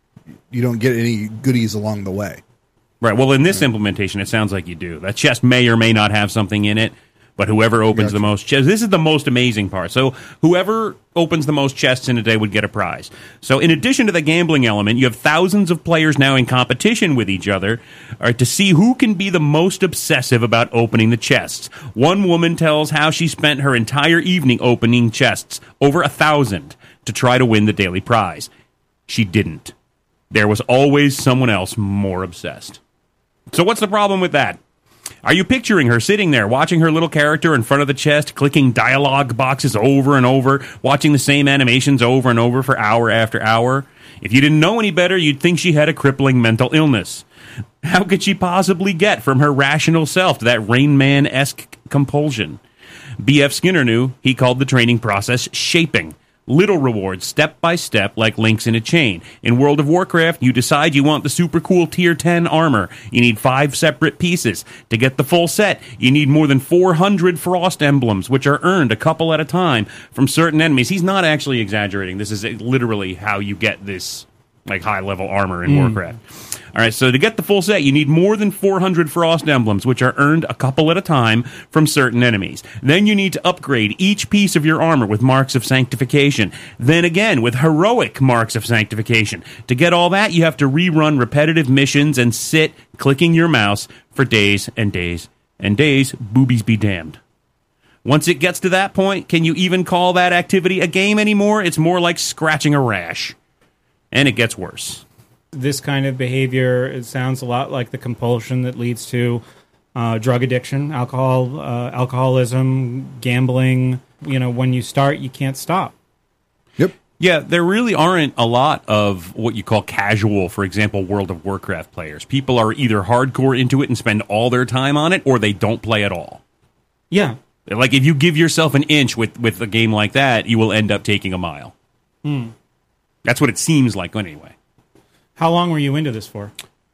You don't get any goodies along the way. Right. Well, in this implementation, it sounds like you do. That chest may or may not have something in it, but whoever opens Gotcha. the most chests, this is the most amazing part. So whoever opens the most chests in a day would get a prize. So in addition to the gambling element, you have thousands of players now in competition with each other uh, to see who can be the most obsessive about opening the chests. One woman tells how she spent her entire evening opening chests, over a thousand, to try to win the daily prize. She didn't. There was always someone else more obsessed. So what's the problem with that? Are you picturing her sitting there, watching her little character in front of the chest, clicking dialogue boxes over and over, watching the same animations over and over for hour after hour? If you didn't know any better, you'd think she had a crippling mental illness. How could she possibly get from her rational self to that Rain Man-esque compulsion? B F Skinner knew. He called the training process shaping. Little rewards, step by step, like links in a chain. In World of Warcraft, you decide you want the super cool tier ten armor. You need five separate pieces. To get the full set, you need more than four hundred frost emblems, which are earned a couple at a time from certain enemies. He's not actually exaggerating. This is literally how you get this like high-level armor in Warcraft. All All right, so to get the full set, you need more than four hundred Frost Emblems, which are earned a couple at a time from certain enemies. Then you need to upgrade each piece of your armor with Marks of Sanctification. Then again, with heroic Marks of Sanctification. To get all that, you have to rerun repetitive missions and sit clicking your mouse for days and days and days. Boobies be damned. Once it gets to that point, can you even call that activity a game anymore? It's more like scratching a rash. And it gets worse. This kind of behavior, it sounds a lot like the compulsion that leads to uh, drug addiction, alcohol, uh, alcoholism, gambling. You know, when you start, you can't stop. Yep. Yeah, there really aren't a lot of what you call casual, for example, World of Warcraft players. People are either hardcore into it and spend all their time on it, or they don't play at all. Yeah. Like, if you give yourself an inch with, with a game like that, you will end up taking a mile. Hmm. That's what it seems like anyway. How long were you into this for?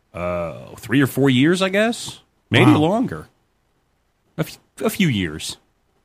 Uh, three or four years, I guess. Maybe Wow. longer. A, f- a few years.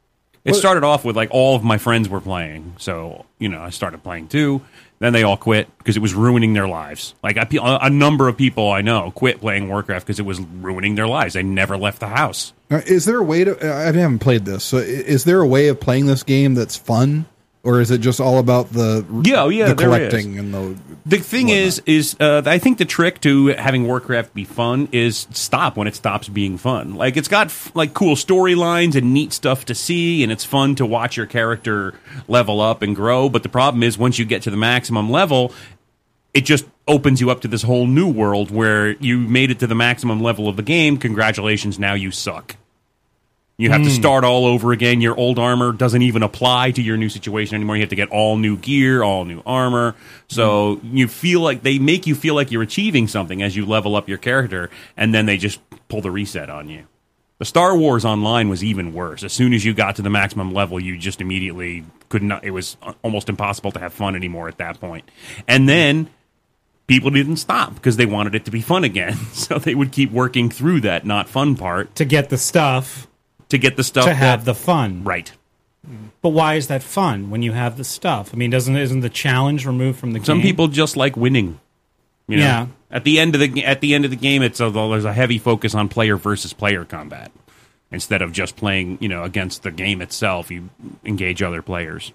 It started off with, like, all of my friends were playing. So, you know, I started playing too. Then they all quit because it was ruining their lives. Like, a, a number of people I know quit playing Warcraft because it was ruining their lives. They never left the house. Now, is there a way to... I haven't played this. So i- is there a way of playing this game that's fun? Or is it just all about the, Yeah, oh, yeah, the there collecting is. and the... The thing whatnot? is, is uh, I think the trick to having Warcraft be fun is stop when it stops being fun. Like, it's got f- like cool storylines and neat stuff to see, and it's fun to watch your character level up and grow. But the problem is, once you get to the maximum level, it just opens you up to this whole new world where you made it to the maximum level of the game. Congratulations, now you suck. You have to start all over again. Your old armor doesn't even apply to your new situation anymore. You have to get all new gear, all new armor. So mm. you feel like they make you feel like you're achieving something as you level up your character, and then they just pull the reset on you. The Star Wars Online was even worse. As soon as you got to the maximum level, you just immediately could not. It was almost impossible to have fun anymore at that point. And then people didn't stop because they wanted it to be fun again. So they would keep working through that not fun part To get the stuff, to get the stuff to have that, the fun. right. But why is that fun when you have the stuff? I mean, doesn't isn't the challenge removed from the Some game? people just like winning. You know? Yeah. At the end of the at the end of the game, it's a, there's a heavy focus on player versus player combat instead of just playing, you know, against the game itself. You engage other players.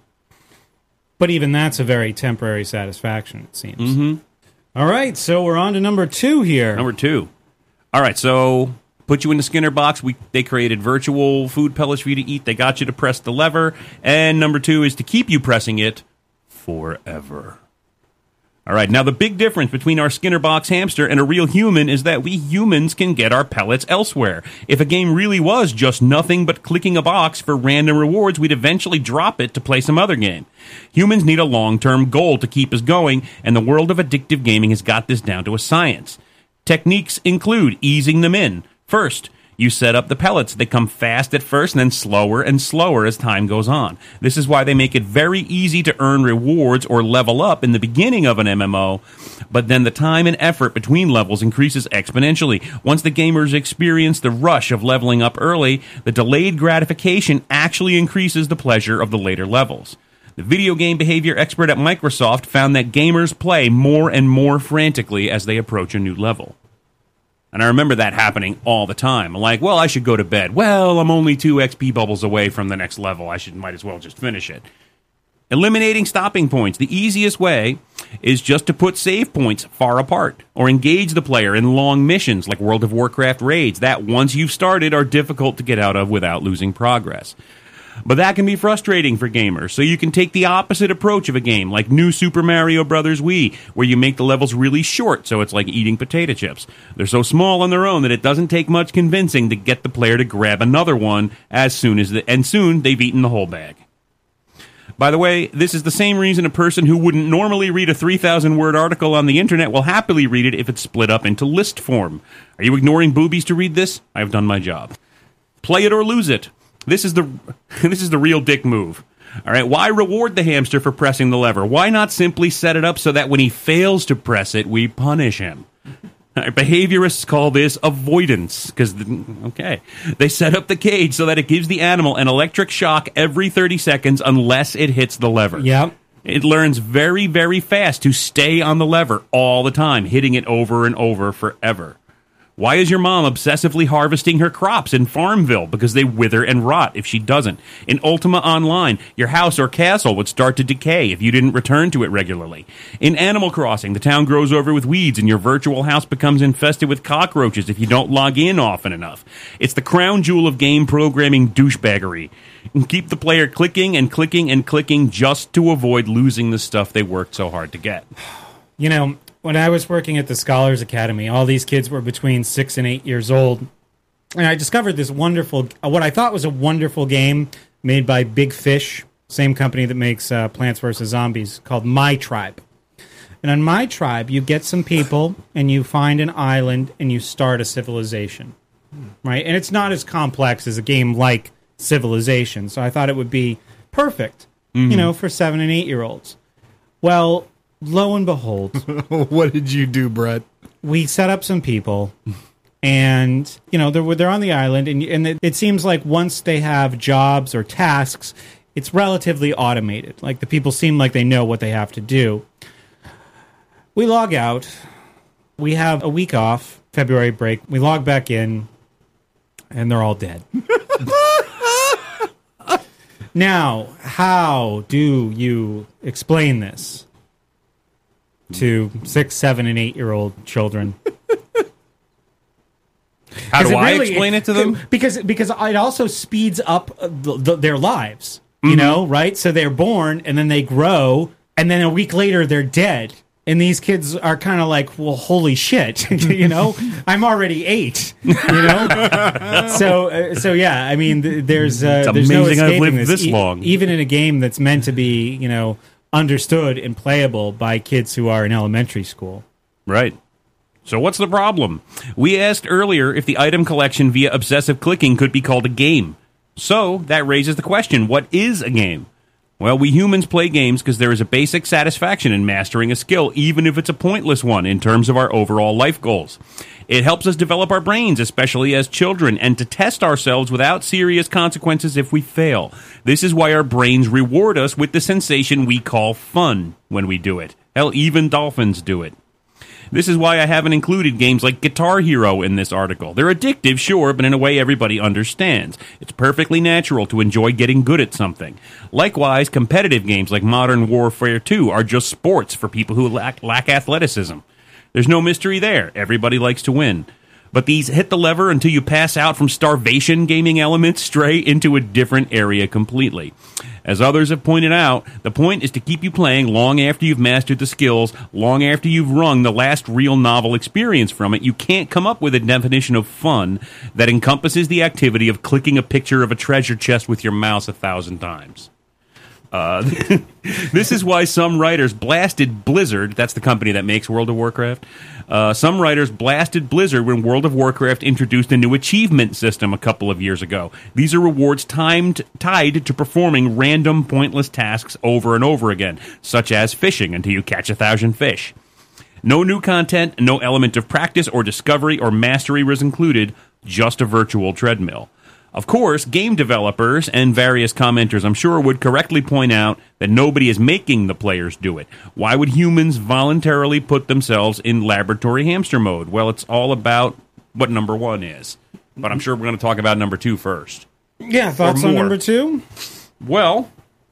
But even that's a very temporary satisfaction, it seems. Mm-hmm. All right, so we're on to number two here. Number two. All right, so put you in the Skinner box. We they created virtual food pellets for you to eat. They got you to press the lever. And number two is to keep you pressing it forever. All right, now the big difference between our Skinner box hamster and a real human is that we humans can get our pellets elsewhere. If a game really was just nothing but clicking a box for random rewards, we'd eventually drop it to play some other game. Humans need a long-term goal to keep us going, and the world of addictive gaming has got this down to a science. Techniques include easing them in. First, you set up the pellets. They come fast at first and then slower and slower as time goes on. This is why they make it very easy to earn rewards or level up in the beginning of an M M O, but then the time and effort between levels increases exponentially. Once the gamers experience the rush of leveling up early, the delayed gratification actually increases the pleasure of the later levels. The video game behavior expert at Microsoft found that gamers play more and more frantically as they approach a new level. And I remember that happening all the time. I'm like, well, I should go to bed. Well, I'm only two X P bubbles away from the next level. I should might as well just finish it. Eliminating stopping points. The easiest way is just to put save points far apart or engage the player in long missions like World of Warcraft raids that once you've started are difficult to get out of without losing progress. But that can be frustrating for gamers, so you can take the opposite approach of a game, like New Super Mario Bros. Wii, where you make the levels really short, so it's like eating potato chips. They're so small on their own that it doesn't take much convincing to get the player to grab another one as soon as the, and soon they've eaten the whole bag. By the way, this is the same reason a person who wouldn't normally read a three thousand word article on the internet will happily read it if it's split up into list form. Are you ignoring boobies to read this? I've done my job. Play it or lose it. This is the this is the real dick move. All right, why reward the hamster for pressing the lever? Why not simply set it up so that when he fails to press it, we punish him? All right, behaviorists call this avoidance because okay, they set up the cage so that it gives the animal an electric shock every thirty seconds unless it hits the lever. Yep. It learns very, very fast to stay on the lever all the time, hitting it over and over forever. Why is your mom obsessively harvesting her crops in Farmville? Because they wither and rot if she doesn't. In Ultima Online, your house or castle would start to decay if you didn't return to it regularly. In Animal Crossing, the town grows over with weeds and your virtual house becomes infested with cockroaches if you don't log in often enough. It's the crown jewel of game programming douchebaggery. And keep the player clicking and clicking and clicking just to avoid losing the stuff they worked so hard to get. You know, when I was working at the Scholars Academy, all these kids were between six and eight years old. And I discovered this wonderful, what I thought was a wonderful game made by Big Fish, same company that makes uh, Plants versus. Zombies, called My Tribe. And on My Tribe, you get some people and you find an island and you start a civilization. Right? And it's not as complex as a game like Civilization. So I thought it would be perfect, mm-hmm. you know, for seven and eight year olds. Well, lo and behold, what did you do, Brett? We set up some people, and you know they're they're on the island, and and it, it seems like once they have jobs or tasks, it's relatively automated. Like the people seem like they know what they have to do. We log out. We have a week off, February break. We log back in, and they're all dead. Now, how do you explain this to six, seven, and eight-year-old children? How do I really, explain it to them? Because because it also speeds up the, the, their lives, you mm-hmm. know, right? So they're born, and then they grow, and then a week later they're dead. And these kids are kind of like, well, holy shit, you know, I'm already eight, you know. so, uh, so yeah, I mean, th- there's uh, it's there's amazing no I've lived this, this e- long, even in a game that's meant to be, you know, understood and playable by kids who are in elementary school. Right. So what's the problem? We asked earlier if the item collection via obsessive clicking could be called a game. So that raises the question: what is a game? Well, we humans play games because there is a basic satisfaction in mastering a skill, even if it's a pointless one in terms of our overall life goals. It helps us develop our brains, especially as children, and to test ourselves without serious consequences if we fail. This is why our brains reward us with the sensation we call fun when we do it. Hell, even dolphins do it. This is why I haven't included games like Guitar Hero in this article. They're addictive, sure, but in a way everybody understands. It's perfectly natural to enjoy getting good at something. Likewise, competitive games like Modern Warfare two are just sports for people who lack, lack athleticism. There's no mystery there. Everybody likes to win. But these hit the lever until you pass out from starvation gaming elements stray into a different area completely. As others have pointed out, the point is to keep you playing long after you've mastered the skills, long after you've wrung the last real novel experience from it. You can't come up with a definition of fun that encompasses the activity of clicking a picture of a treasure chest with your mouse a thousand times. Uh, this is why some writers blasted Blizzard, that's the company that makes World of Warcraft, uh, some writers blasted Blizzard when World of Warcraft introduced a new achievement system a couple of years ago. These are rewards timed, tied to performing random pointless tasks over and over again, such as fishing until you catch a thousand fish. No new content, no element of practice or discovery or mastery was included, just a virtual treadmill. Of course, game developers and various commenters, I'm sure, would correctly point out that nobody is making the players do it. Why would humans voluntarily put themselves in laboratory hamster mode? Well, it's all about what number one is. But I'm sure we're going to talk about number two first. Yeah, thoughts on number two? Well,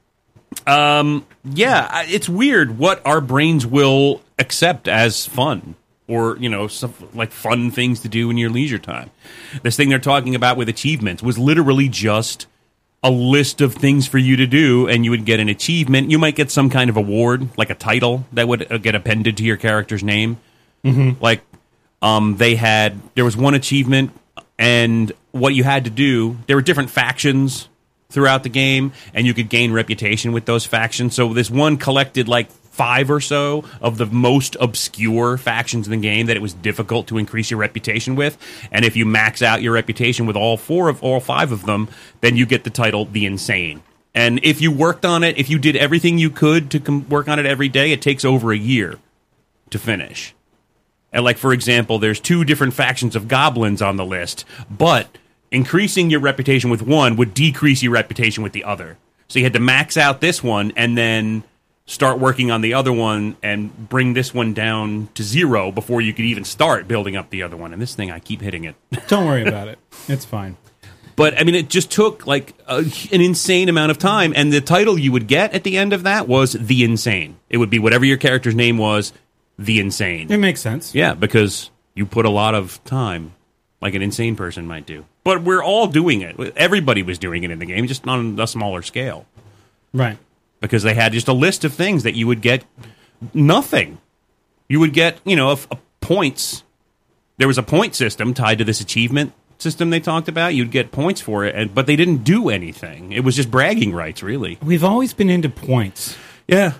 um, yeah, it's weird what our brains will accept as fun. Or, you know, some, like fun things to do in your leisure time. This thing they're talking about with achievements was literally just a list of things for you to do, and you would get an achievement. You might get some kind of award, like a title that would uh, get appended to your character's name. Mm-hmm. Like, um, they had, there was one achievement, and what you had to do, there were different factions throughout the game, and you could gain reputation with those factions. So this one collected, like, five or so of the most obscure factions in the game that it was difficult to increase your reputation with. And if you max out your reputation with all four of all five of them, then you get the title The Insane. And if you worked on it, if you did everything you could to com- work on it every day, it takes over a year to finish. And like, for example, there's two different factions of goblins on the list, but increasing your reputation with one would decrease your reputation with the other. So you had to max out this one and then start working on the other one and bring this one down to zero before you could even start building up the other one. And this thing, I keep hitting it. Don't worry about it. It's fine. But, I mean, it just took, like, a, an insane amount of time. And the title you would get at the end of that was The Insane. It would be whatever your character's name was, The Insane. It makes sense. Yeah, because you put a lot of time, like an insane person might do. But we're all doing it. Everybody was doing it in the game, just on a smaller scale. Right. Because they had just a list of things that you would get nothing. You would get, you know, a, a points. There was a point system tied to this achievement system they talked about. You'd get points for it, and, but they didn't do anything. It was just bragging rights, really. We've always been into points. Yeah.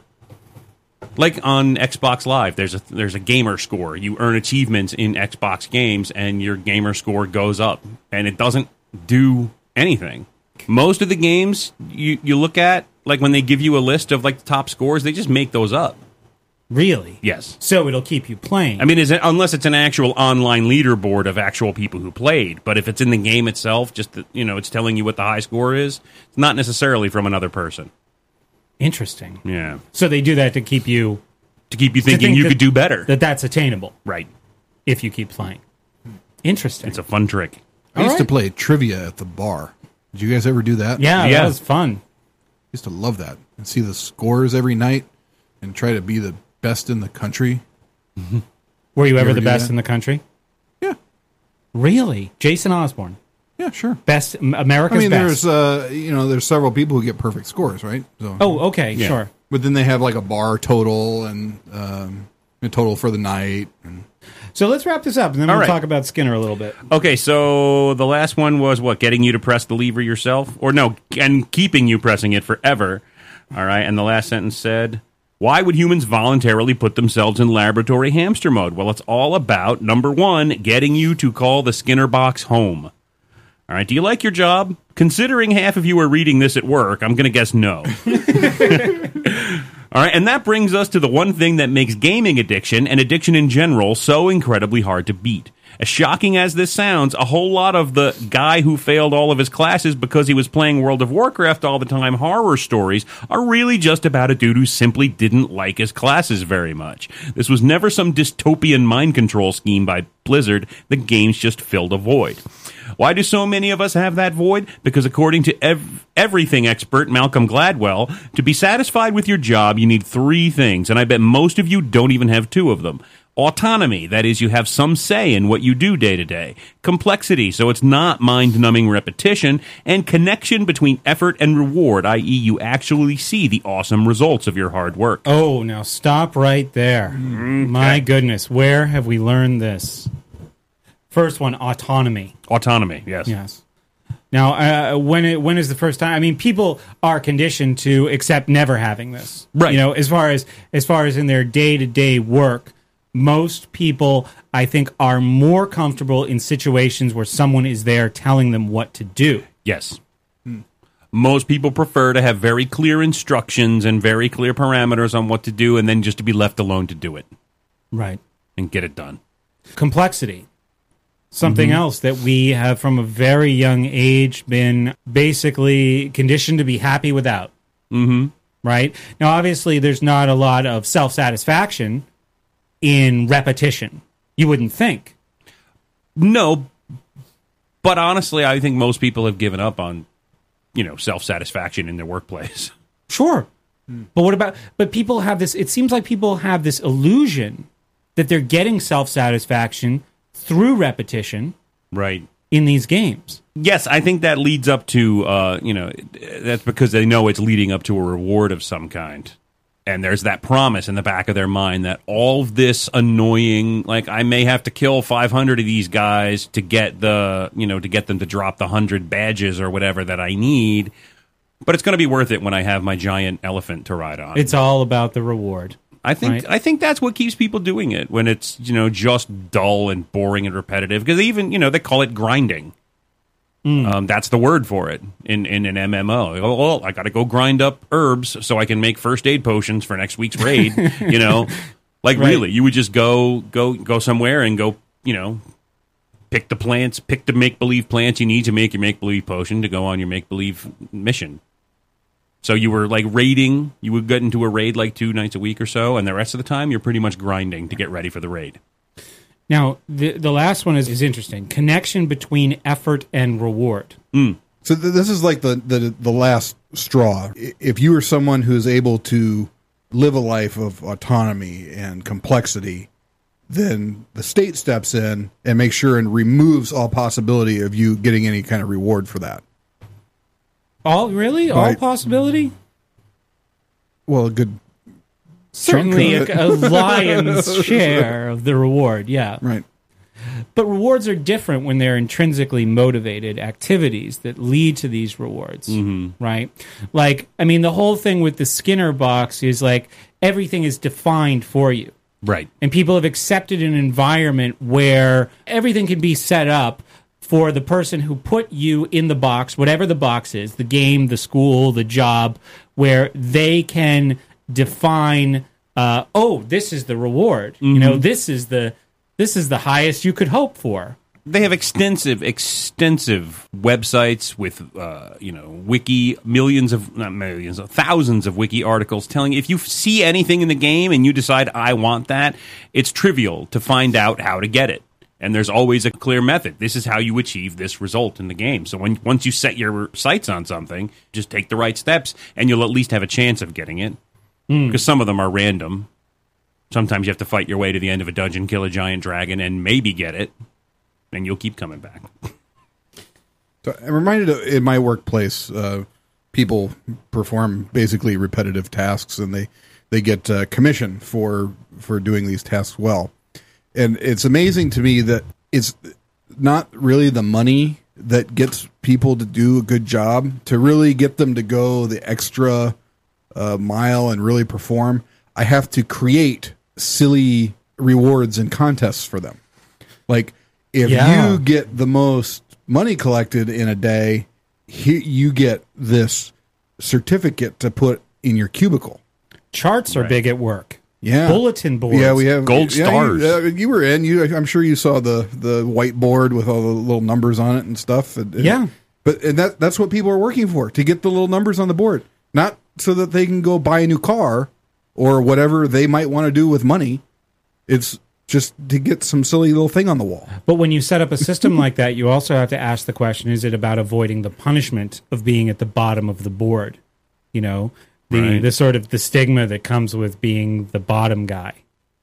Like on Xbox Live, there's a there's a gamer score. You earn achievements in Xbox games, and your gamer score goes up, and it doesn't do anything. Most of the games you, you look at, like when they give you a list of like the top scores, they just make those up. Really? Yes. So it'll keep you playing. I mean, is it, unless it's an actual online leaderboard of actual people who played. But if it's in the game itself, just the, you know, it's telling you what the high score is. It's not necessarily from another person. Interesting. Yeah. So they do that to keep you To keep you thinking think you that- could do better. that that's attainable Right. if you keep playing. Interesting. It's a fun trick. I used All to right. play trivia at the bar. Did you guys ever do that? yeah, Yeah. that was fun. I used to love that and see the scores every night and try to be the best in the country. Were you ever ever the do best that? in the country? Yeah, Really? Jason Osborne. yeah, sure. Best M- I America's mean, best. there's uh, you know, there's several people who get perfect scores, right? So, Oh, okay, Yeah. sure. but then they have like a bar total and um, a total for the night. And So let's wrap this up, and then All we'll right. talk about Skinner a little bit. Okay, so the last one was what? Getting you to press the lever yourself? Or no, and keeping you pressing it forever. All right, and the last sentence said, why would humans voluntarily put themselves in laboratory hamster mode? Well, it's all about, number one, getting you to call the Skinner box home. All right, do you like your job? Considering half of you are reading this at work, I'm going to guess no. All right, and that brings us to the one thing that makes gaming addiction, and addiction in general, so incredibly hard to beat. As shocking as this sounds, a whole lot of the guy who failed all of his classes because he was playing World of Warcraft all the time horror stories are really just about a dude who simply didn't like his classes very much. This was never some dystopian mind control scheme by Blizzard. The games just filled a void. Why do so many of us have that void? Because according to ev- everything expert Malcolm Gladwell, to be satisfied with your job, you need three things, and I bet most of you don't even have two of them. Autonomy, that is, you have some say in what you do day to day. Complexity, so it's not mind-numbing repetition. And connection between effort and reward, that is, you actually see the awesome results of your hard work. Oh, now stop right there. My goodness, where have we learned this? First one, autonomy. Autonomy, yes. Yes. Now, uh, when it, when is the first time? I mean, people are conditioned to accept never having this. Right. You know, as far as as far as in their day to day work, most people, I think, are more comfortable in situations where someone is there telling them what to do. Yes. Most people prefer to have very clear instructions and very clear parameters on what to do, and then just to be left alone to do it Right. and get it done. Complexity. Something else that we have from a very young age been basically conditioned to be happy without. Mm-hmm. Right? Now, obviously, there's not a lot of self-satisfaction in repetition. You wouldn't think. No, but honestly, I think most people have given up on, you know, self-satisfaction in their workplace. Sure. But what about, but people have this, it seems like people have this illusion that they're getting self-satisfaction through repetition Right. in these games. Yes, I think that leads up to, uh, you know, that's because they know it's leading up to a reward of some kind. And there's that promise in the back of their mind that all of this annoying, like, I may have to kill five hundred of these guys to get the, you know, to get them to drop the one hundred badges or whatever that I need. But it's going to be worth it when I have my giant elephant to ride on. It's all about the reward. I think right. I think that's what keeps people doing it when it's, you know, just dull and boring and repetitive. Because even, you know, they call it grinding. Um, that's the word for it in, in an M M O. Oh, well, I got to go grind up herbs so I can make first aid potions for next week's raid. You know, like Right. really, you would just go go go somewhere and go, you know, pick the plants, pick the make believe plants you need to make your make believe potion to go on your make believe mission. So you were like raiding, you would get into a raid like two nights a week or so, and the rest of the time you're pretty much grinding to get ready for the raid. Now, the the last one is, is interesting. Connection between effort and reward. Mm. So th- this is like the, the the last straw. I- If you are someone who is able to live a life of autonomy and complexity, then the state steps in and makes sure and removes all possibility of you getting any kind of reward for that. All really? All Right. possibility? Well, a good Certainly chunk of a, a lion's share of the reward, yeah. right. But rewards are different when they're intrinsically motivated activities that lead to these rewards, right? Like, I mean, the whole thing with the Skinner box is like everything is defined for you. Right. And people have accepted an environment where everything can be set up for the person who put you in the box, whatever the box is, the game, the school, the job, where they can define, uh, oh, this is the reward. You know, this is the this is the highest you could hope for. They have extensive, extensive websites with, uh, you know, wiki, millions of, not millions, thousands of wiki articles telling you if you see anything in the game and you decide, I want that, it's trivial to find out how to get it. And there's always a clear method. This is how you achieve this result in the game. So when once you set your sights on something, just take the right steps, and you'll at least have a chance of getting it. Because some of them are random. Sometimes you have to fight your way to the end of a dungeon, kill a giant dragon, and maybe get it. And you'll keep coming back. So I'm reminded of, in my workplace, uh, people perform basically repetitive tasks, and they they get uh, commission for for doing these tasks well. And it's amazing to me that it's not really the money that gets people to do a good job, to really get them to go the extra uh, mile and really perform. I have to create silly rewards and contests for them. Like, if Yeah. you get the most money collected in a day, he, you get this certificate to put in your cubicle. Charts are Right. big at work. Yeah. Bulletin boards. Yeah, we have Gold yeah, stars. You, uh, you were in. You, I'm sure you saw the the whiteboard with all the little numbers on it and stuff. And, and- Yeah. but and that that's what people are working for, to get the little numbers on the board, not so that they can go buy a new car or whatever they might want to do with money. It's just to get some silly little thing on the wall. But when you set up a system like that, you also have to ask the question, is it about avoiding the punishment of being at the bottom of the board? You know, the, Right. the sort of the stigma that comes with being the bottom guy.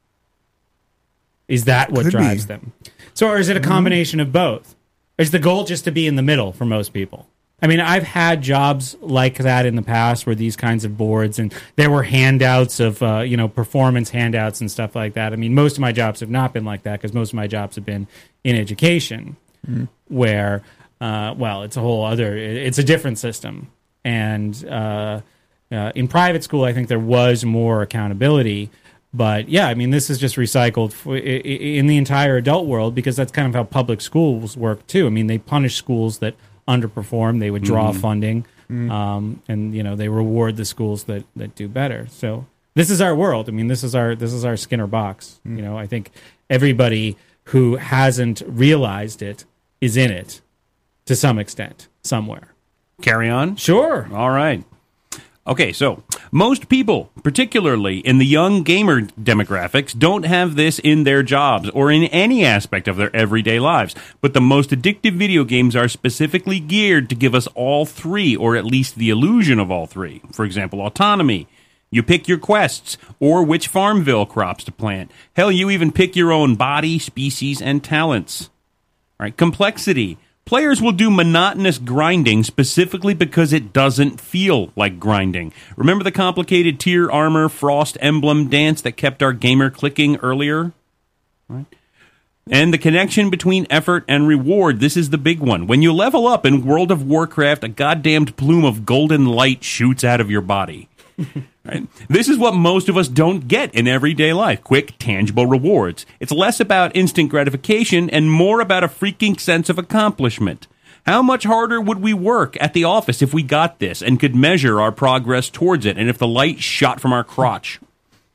Is that what Could drives be. them? So, or is it a combination of both? Is the goal just to be in the middle for most people? I mean, I've had jobs like that in the past where these kinds of boards, and there were handouts of, uh, you know, performance handouts and stuff like that. I mean, most of my jobs have not been like that because most of my jobs have been in education where, uh, well, it's a whole other, it's a different system. And uh, uh, in private school, I think there was more accountability. But yeah, I mean, this is just recycled for, i- i- in the entire adult world, because that's kind of how public schools work too. I mean, they punish schools that underperform, they would draw funding, um, and you know, they reward the schools that, that do better. So this is our world. I mean, this is our this is our Skinner box. You know, I think everybody who hasn't realized it is in it to some extent somewhere. Carry on. Sure. All right. Okay, so most people, particularly in the young gamer demographics, don't have this in their jobs or in any aspect of their everyday lives. But the most addictive video games are specifically geared to give us all three, or at least the illusion of all three. For example, autonomy. You pick your quests, or which Farmville crops to plant. Hell, you even pick your own body, species, and talents. All right, complexity. Players will do monotonous grinding specifically because it doesn't feel like grinding. Remember the complicated tier armor frost emblem dance that kept our gamer clicking earlier? Right. And the connection between effort and reward, this is the big one. When you level up in World of Warcraft, a goddamned plume of golden light shoots out of your body. Right? This is what most of us don't get in everyday life. Quick, tangible rewards. It's less about instant gratification and more about a freaking sense of accomplishment. How much harder would we work at the office if we got this and could measure our progress towards it, and if the light shot from our crotch?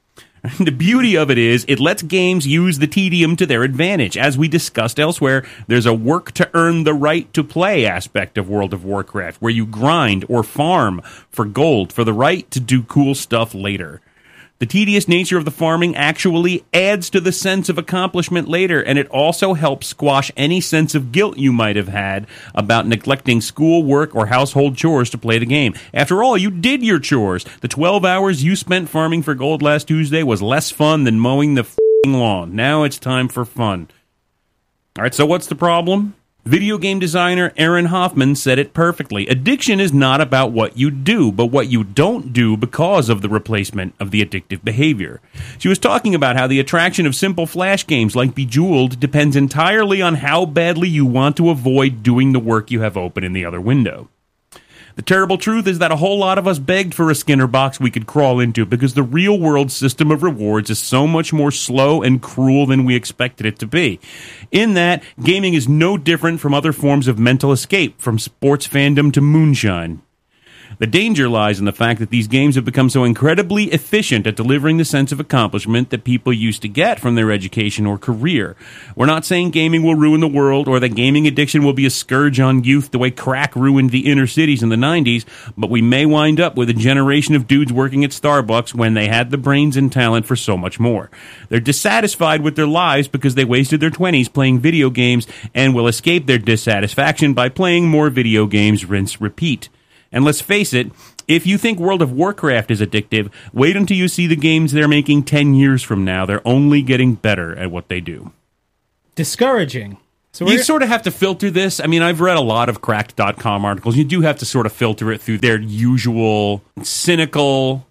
The beauty of it is it lets games use the tedium to their advantage. As we discussed elsewhere, there's a work to earn the right to play aspect of World of Warcraft, where you grind or farm for gold for the right to do cool stuff later. The tedious nature of the farming actually adds to the sense of accomplishment later, and it also helps squash any sense of guilt you might have had about neglecting school, work, or household chores to play the game. After all, you did your chores. The twelve hours you spent farming for gold last Tuesday was less fun than mowing the f***ing lawn. Now it's time for fun. All right, so what's the problem? Video game designer Aaron Hoffman said it perfectly. Addiction is not about what you do, but what you don't do because of the replacement of the addictive behavior. She was talking about how the attraction of simple flash games like Bejeweled depends entirely on how badly you want to avoid doing the work you have open in the other window. The terrible truth is that a whole lot of us begged for a Skinner box we could crawl into because the real-world system of rewards is so much more slow and cruel than we expected it to be. In that, gaming is no different from other forms of mental escape, from sports fandom to moonshine. The danger lies in the fact that these games have become so incredibly efficient at delivering the sense of accomplishment that people used to get from their education or career. We're not saying gaming will ruin the world or that gaming addiction will be a scourge on youth the way crack ruined the inner cities in the nineties, but we may wind up with a generation of dudes working at Starbucks when they had the brains and talent for so much more. They're dissatisfied with their lives because they wasted their twenties playing video games and will escape their dissatisfaction by playing more video games, rinse, repeat. And let's face it, if you think World of Warcraft is addictive, wait until you see the games they're making ten years from now. They're only getting better at what they do. Discouraging. So you sort of have to filter this. I mean, I've read a lot of cracked dot com articles. You do have to sort of filter it through their usual cynical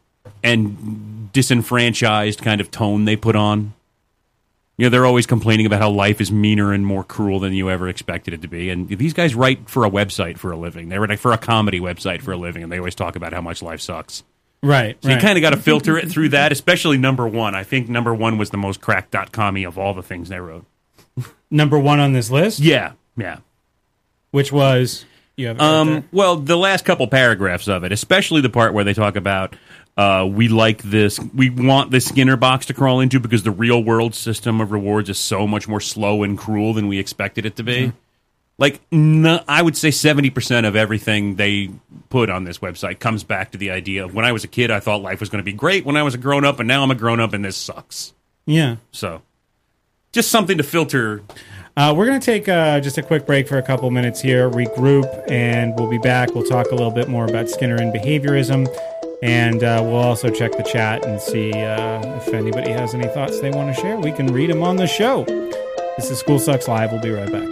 and disenfranchised kind of tone they put on. You know, they're always complaining about how life is meaner and more cruel than you ever expected it to be. And these guys write for a website for a living. They write for a comedy website for a living, and they always talk about how much life sucks. Right. So right. you kind of got to filter it through that, especially number one. I think number one was the most cracked dot com-y of all the things they wrote. Number one on this list? Yeah, yeah. Which was... You have it right um, there. well, the last couple paragraphs of it, especially the part where they talk about uh, we like this, we want this Skinner box to crawl into because the real world system of rewards is so much more slow and cruel than we expected it to be. Mm-hmm. Like, no, I would say seventy percent of everything they put on this website comes back to the idea of when I was a kid, I thought life was going to be great when I was a grown up, and now I'm a grown up and this sucks. Yeah. So, just something to filter. Uh, we're going to take uh, just a quick break for a couple minutes here, regroup, and we'll be back. We'll talk a little bit more about Skinner and behaviorism, and uh, we'll also check the chat and see uh, if anybody has any thoughts they want to share. We can read them on the show. This is School Sucks Live. We'll be right back.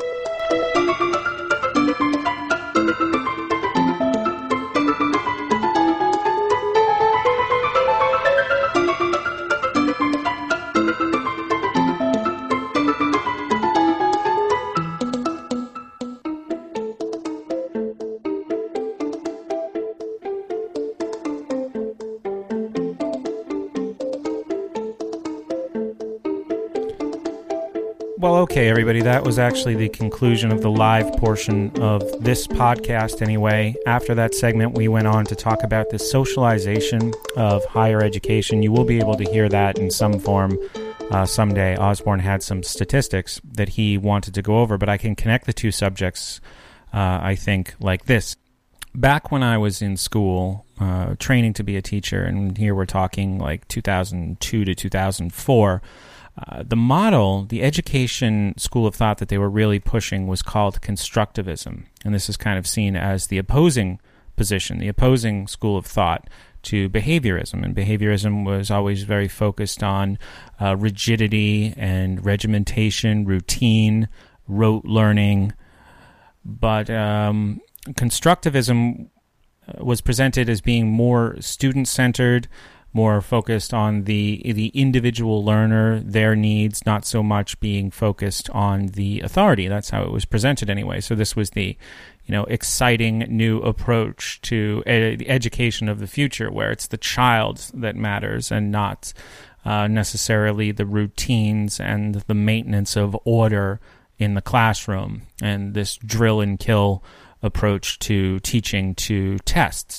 Well, okay, everybody, that was actually the conclusion of the live portion of this podcast anyway. After that segment, we went on to talk about the socialization of higher education. You will be able to hear that in some form uh, someday. Osborne had some statistics that he wanted to go over, but I can connect the two subjects, uh, I think, like this. Back when I was in school, uh, training to be a teacher, and here we're talking like two thousand two to two thousand four, Uh, the model, the education school of thought that they were really pushing was called constructivism. And this is kind of seen as the opposing position, the opposing school of thought to behaviorism. And behaviorism was always very focused on uh, rigidity and regimentation, routine, rote learning. But um, constructivism was presented as being more student-centered, more focused on the the individual learner, their needs, not so much being focused on the authority. That's how it was presented anyway. So this was the, you know, exciting new approach to ed- the education of the future, where it's the child that matters and not uh, necessarily the routines and the maintenance of order in the classroom, and this drill and kill approach to teaching to tests.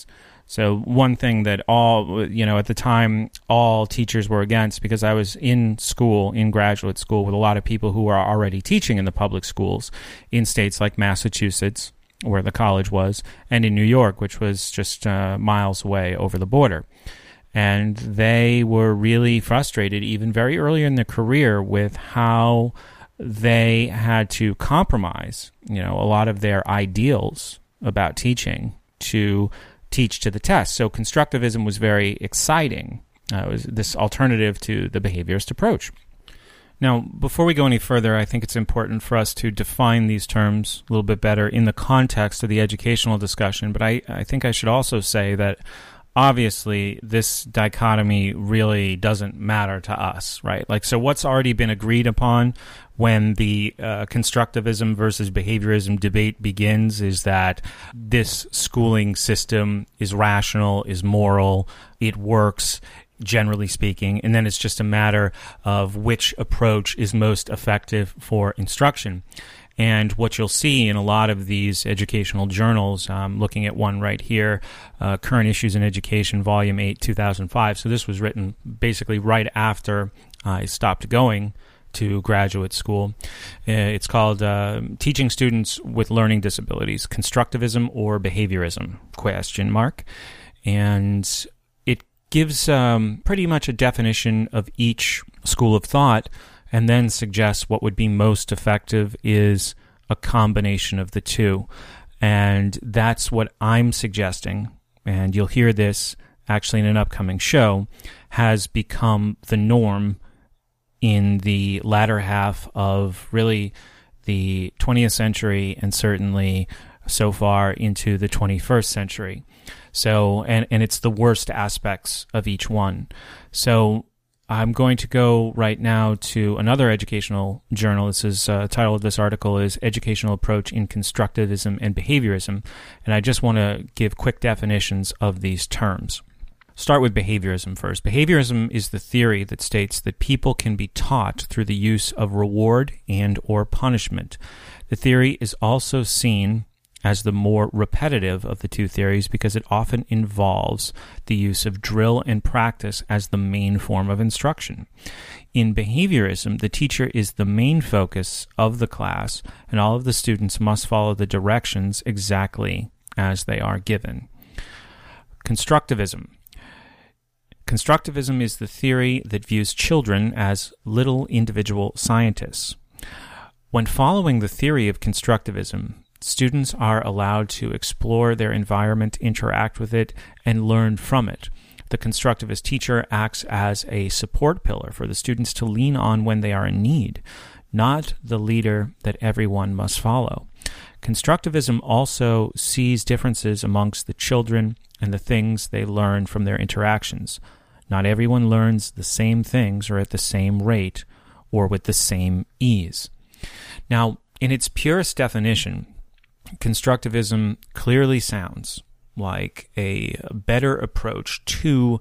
So one thing that all, you know, at the time, all teachers were against, because I was in school, in graduate school, with a lot of people who are already teaching in the public schools in states like Massachusetts, where the college was, and in New York, which was just uh, miles away over the border. And they were really frustrated, even very early in their career, with how they had to compromise, you know, a lot of their ideals about teaching to teach to the test. So constructivism was very exciting. Uh, it was this alternative to the behaviorist approach. Now, before we go any further, I think it's important for us to define these terms a little bit better in the context of the educational discussion. But I, I think I should also say that obviously this dichotomy really doesn't matter to us, right? Like, so what's already been agreed upon when the uh, constructivism versus behaviorism debate begins is that this schooling system is rational, is moral, it works, generally speaking, and then it's just a matter of which approach is most effective for instruction. And what you'll see in a lot of these educational journals, um, looking at one right here, uh, Current Issues in Education, Volume eight, two thousand five. So this was written basically right after I stopped going to graduate school. Uh, it's called uh, Teaching Students with Learning Disabilities, Constructivism or Behaviorism, question mark. And it gives um, pretty much a definition of each school of thought, and then suggests what would be most effective is a combination of the two. And that's what I'm suggesting, and you'll hear this actually in an upcoming show, has become the norm in the latter half of really the twentieth century, and certainly so far into the twenty-first century. So, and, and it's the worst aspects of each one. So I'm going to go right now to another educational journal. This is uh, the title of this article is Educational Approach in Constructivism and Behaviorism. And I just want to give quick definitions of these terms. Start with behaviorism first. Behaviorism is the theory that states that people can be taught through the use of reward and or punishment. The theory is also seen as the more repetitive of the two theories because it often involves the use of drill and practice as the main form of instruction. In behaviorism, the teacher is the main focus of the class, and all of the students must follow the directions exactly as they are given. Constructivism. Constructivism is the theory that views children as little individual scientists. When following the theory of constructivism, students are allowed to explore their environment, interact with it, and learn from it. The constructivist teacher acts as a support pillar for the students to lean on when they are in need, not the leader that everyone must follow. Constructivism also sees differences amongst the children and the things they learn from their interactions. Not everyone learns the same things or at the same rate or with the same ease. Now, in its purest definition, constructivism clearly sounds like a better approach to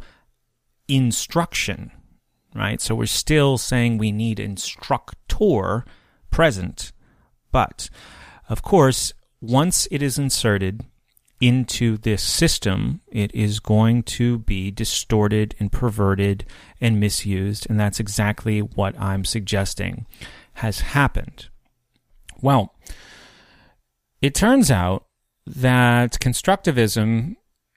instruction, right? So we're still saying we need instructor present, but of course, once it is inserted into this system, it is going to be distorted and perverted and misused, and that's exactly what I'm suggesting has happened. Well, it turns out that constructivism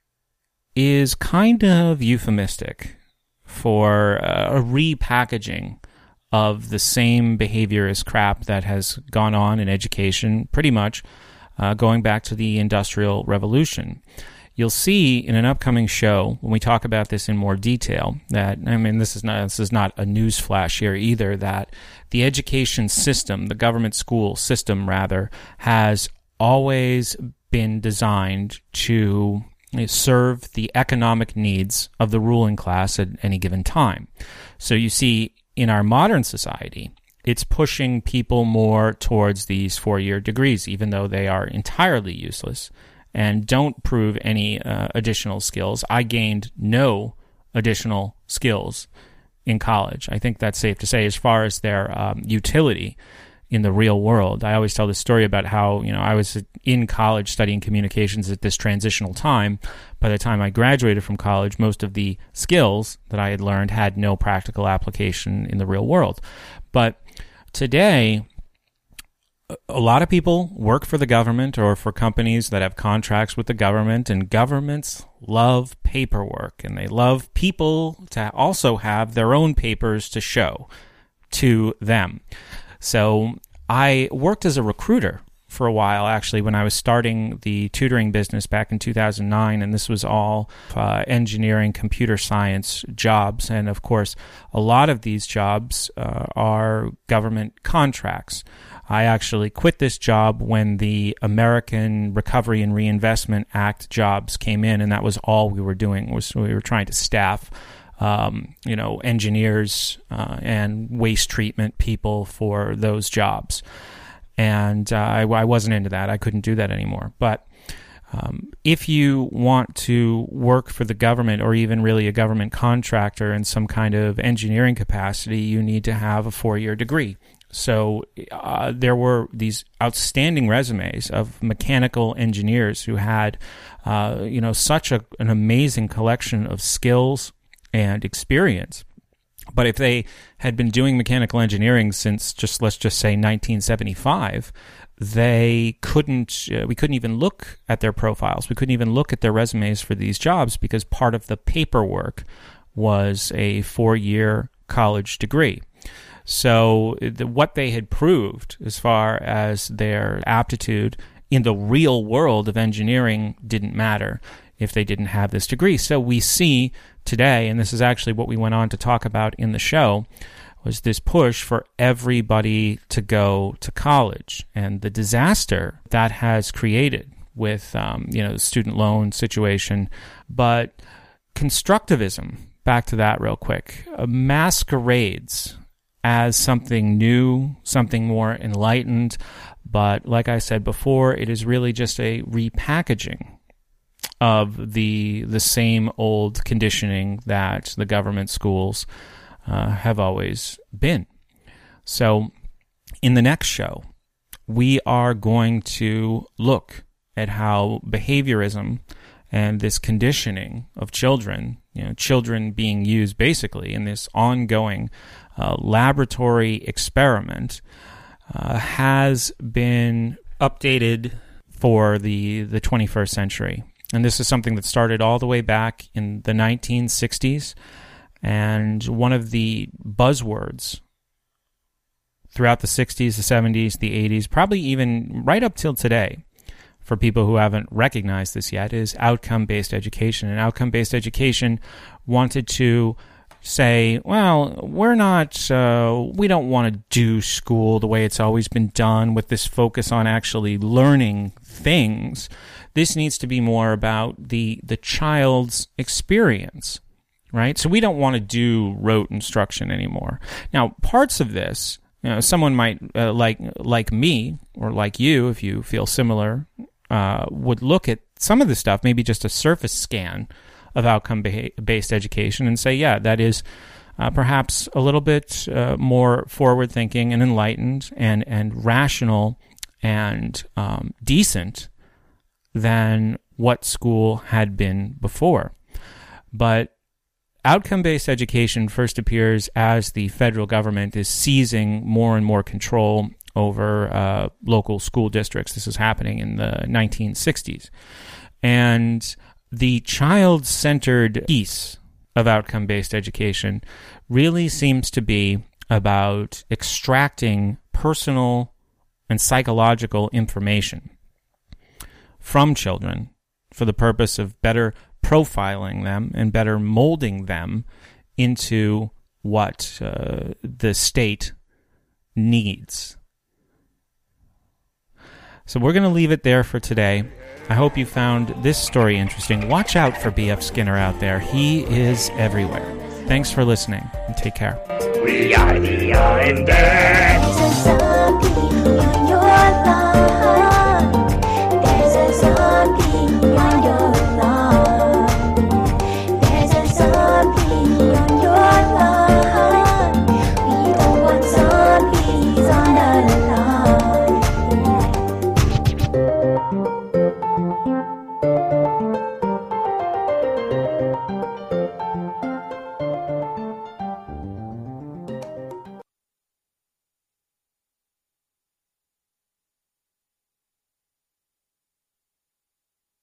is kind of euphemistic for a repackaging of the same behaviorist crap that has gone on in education pretty much uh, going back to the Industrial Revolution. You'll see in an upcoming show, when we talk about this in more detail, that, I mean, this is not this is not a news flash here either, that the education system, the government school system rather, has always been designed to serve the economic needs of the ruling class at any given time. So you see, in our modern society, it's pushing people more towards these four-year degrees, even though they are entirely useless and don't prove any uh, additional skills. I gained no additional skills in college. I think that's safe to say as far as their um, utility. in the real world. I always tell this story about how, you know, I was in college studying communications at this transitional time. By the time I graduated from college, most of the skills that I had learned had no practical application in the real world. But today, a lot of people work for the government or for companies that have contracts with the government, and governments love paperwork, and they love people to also have their own papers to show to them. So I worked as a recruiter for a while, actually, when I was starting the tutoring business back in two thousand nine, and this was all uh, engineering, computer science jobs. And of course, a lot of these jobs uh, are government contracts. I actually quit this job when the American Recovery and Reinvestment Act jobs came in, and that was all we were doing. Was we were trying to staff Um, you know, engineers uh, and waste treatment people for those jobs. And uh, I, I wasn't into that. I couldn't do that anymore. But um, if you want to work for the government, or even really a government contractor in some kind of engineering capacity, you need to have a four-year degree. So uh, there were these outstanding resumes of mechanical engineers who had, uh, you know, such a, an amazing collection of skills and experience. But if they had been doing mechanical engineering since just, let's just say nineteen seventy-five, they couldn't, uh, we couldn't even look at their profiles. We couldn't even look at their resumes for these jobs because part of the paperwork was a four-year college degree. So the, what they had proved as far as their aptitude in the real world of engineering didn't matter if they didn't have this degree. So we see today, and this is actually what we went on to talk about in the show, was this push for everybody to go to college, and the disaster that has created with um, you know, the student loan situation. But constructivism, back to that real quick, uh, masquerades as something new, something more enlightened. But like I said before, it is really just a repackaging of the the same old conditioning that the government schools uh, have always been. So in the next show, we are going to look at how behaviorism and this conditioning of children, you know, children being used basically in this ongoing uh, laboratory experiment, uh, has been updated for the, the twenty-first century. And this is something that started all the way back in the nineteen sixties. And one of the buzzwords throughout the sixties, the seventies, the eighties, probably even right up till today, for people who haven't recognized this yet, is outcome-based education. And outcome-based education wanted to say, well, we're not, uh, we don't want to do school the way it's always been done with this focus on actually learning things. This needs to be more about the the child's experience, right? So we don't want to do rote instruction anymore. Now, parts of this, you know, someone might, uh, like like me, or like you, if you feel similar, uh, would look at some of this stuff, maybe just a surface scan of outcome-based education, and say, yeah, that is uh, perhaps a little bit uh, more forward-thinking and enlightened and, and rational and um, decent than what school had been before. But outcome-based education first appears as the federal government is seizing more and more control over uh, local school districts. This is happening in the nineteen sixties. And the child-centered piece of outcome-based education really seems to be about extracting personal and psychological information from children for the purpose of better profiling them and better molding them into what uh, the state needs. So we're going to leave it there for today. I hope you found this story interesting. Watch out for B F Skinner out there. He is everywhere. Thanks for listening, and take care. We are the Islanders. There's a zombie on your lawn. There's a zombie on your lawn. There's a zombie on your lawn. We don't want zombies on our lawn. Thank you.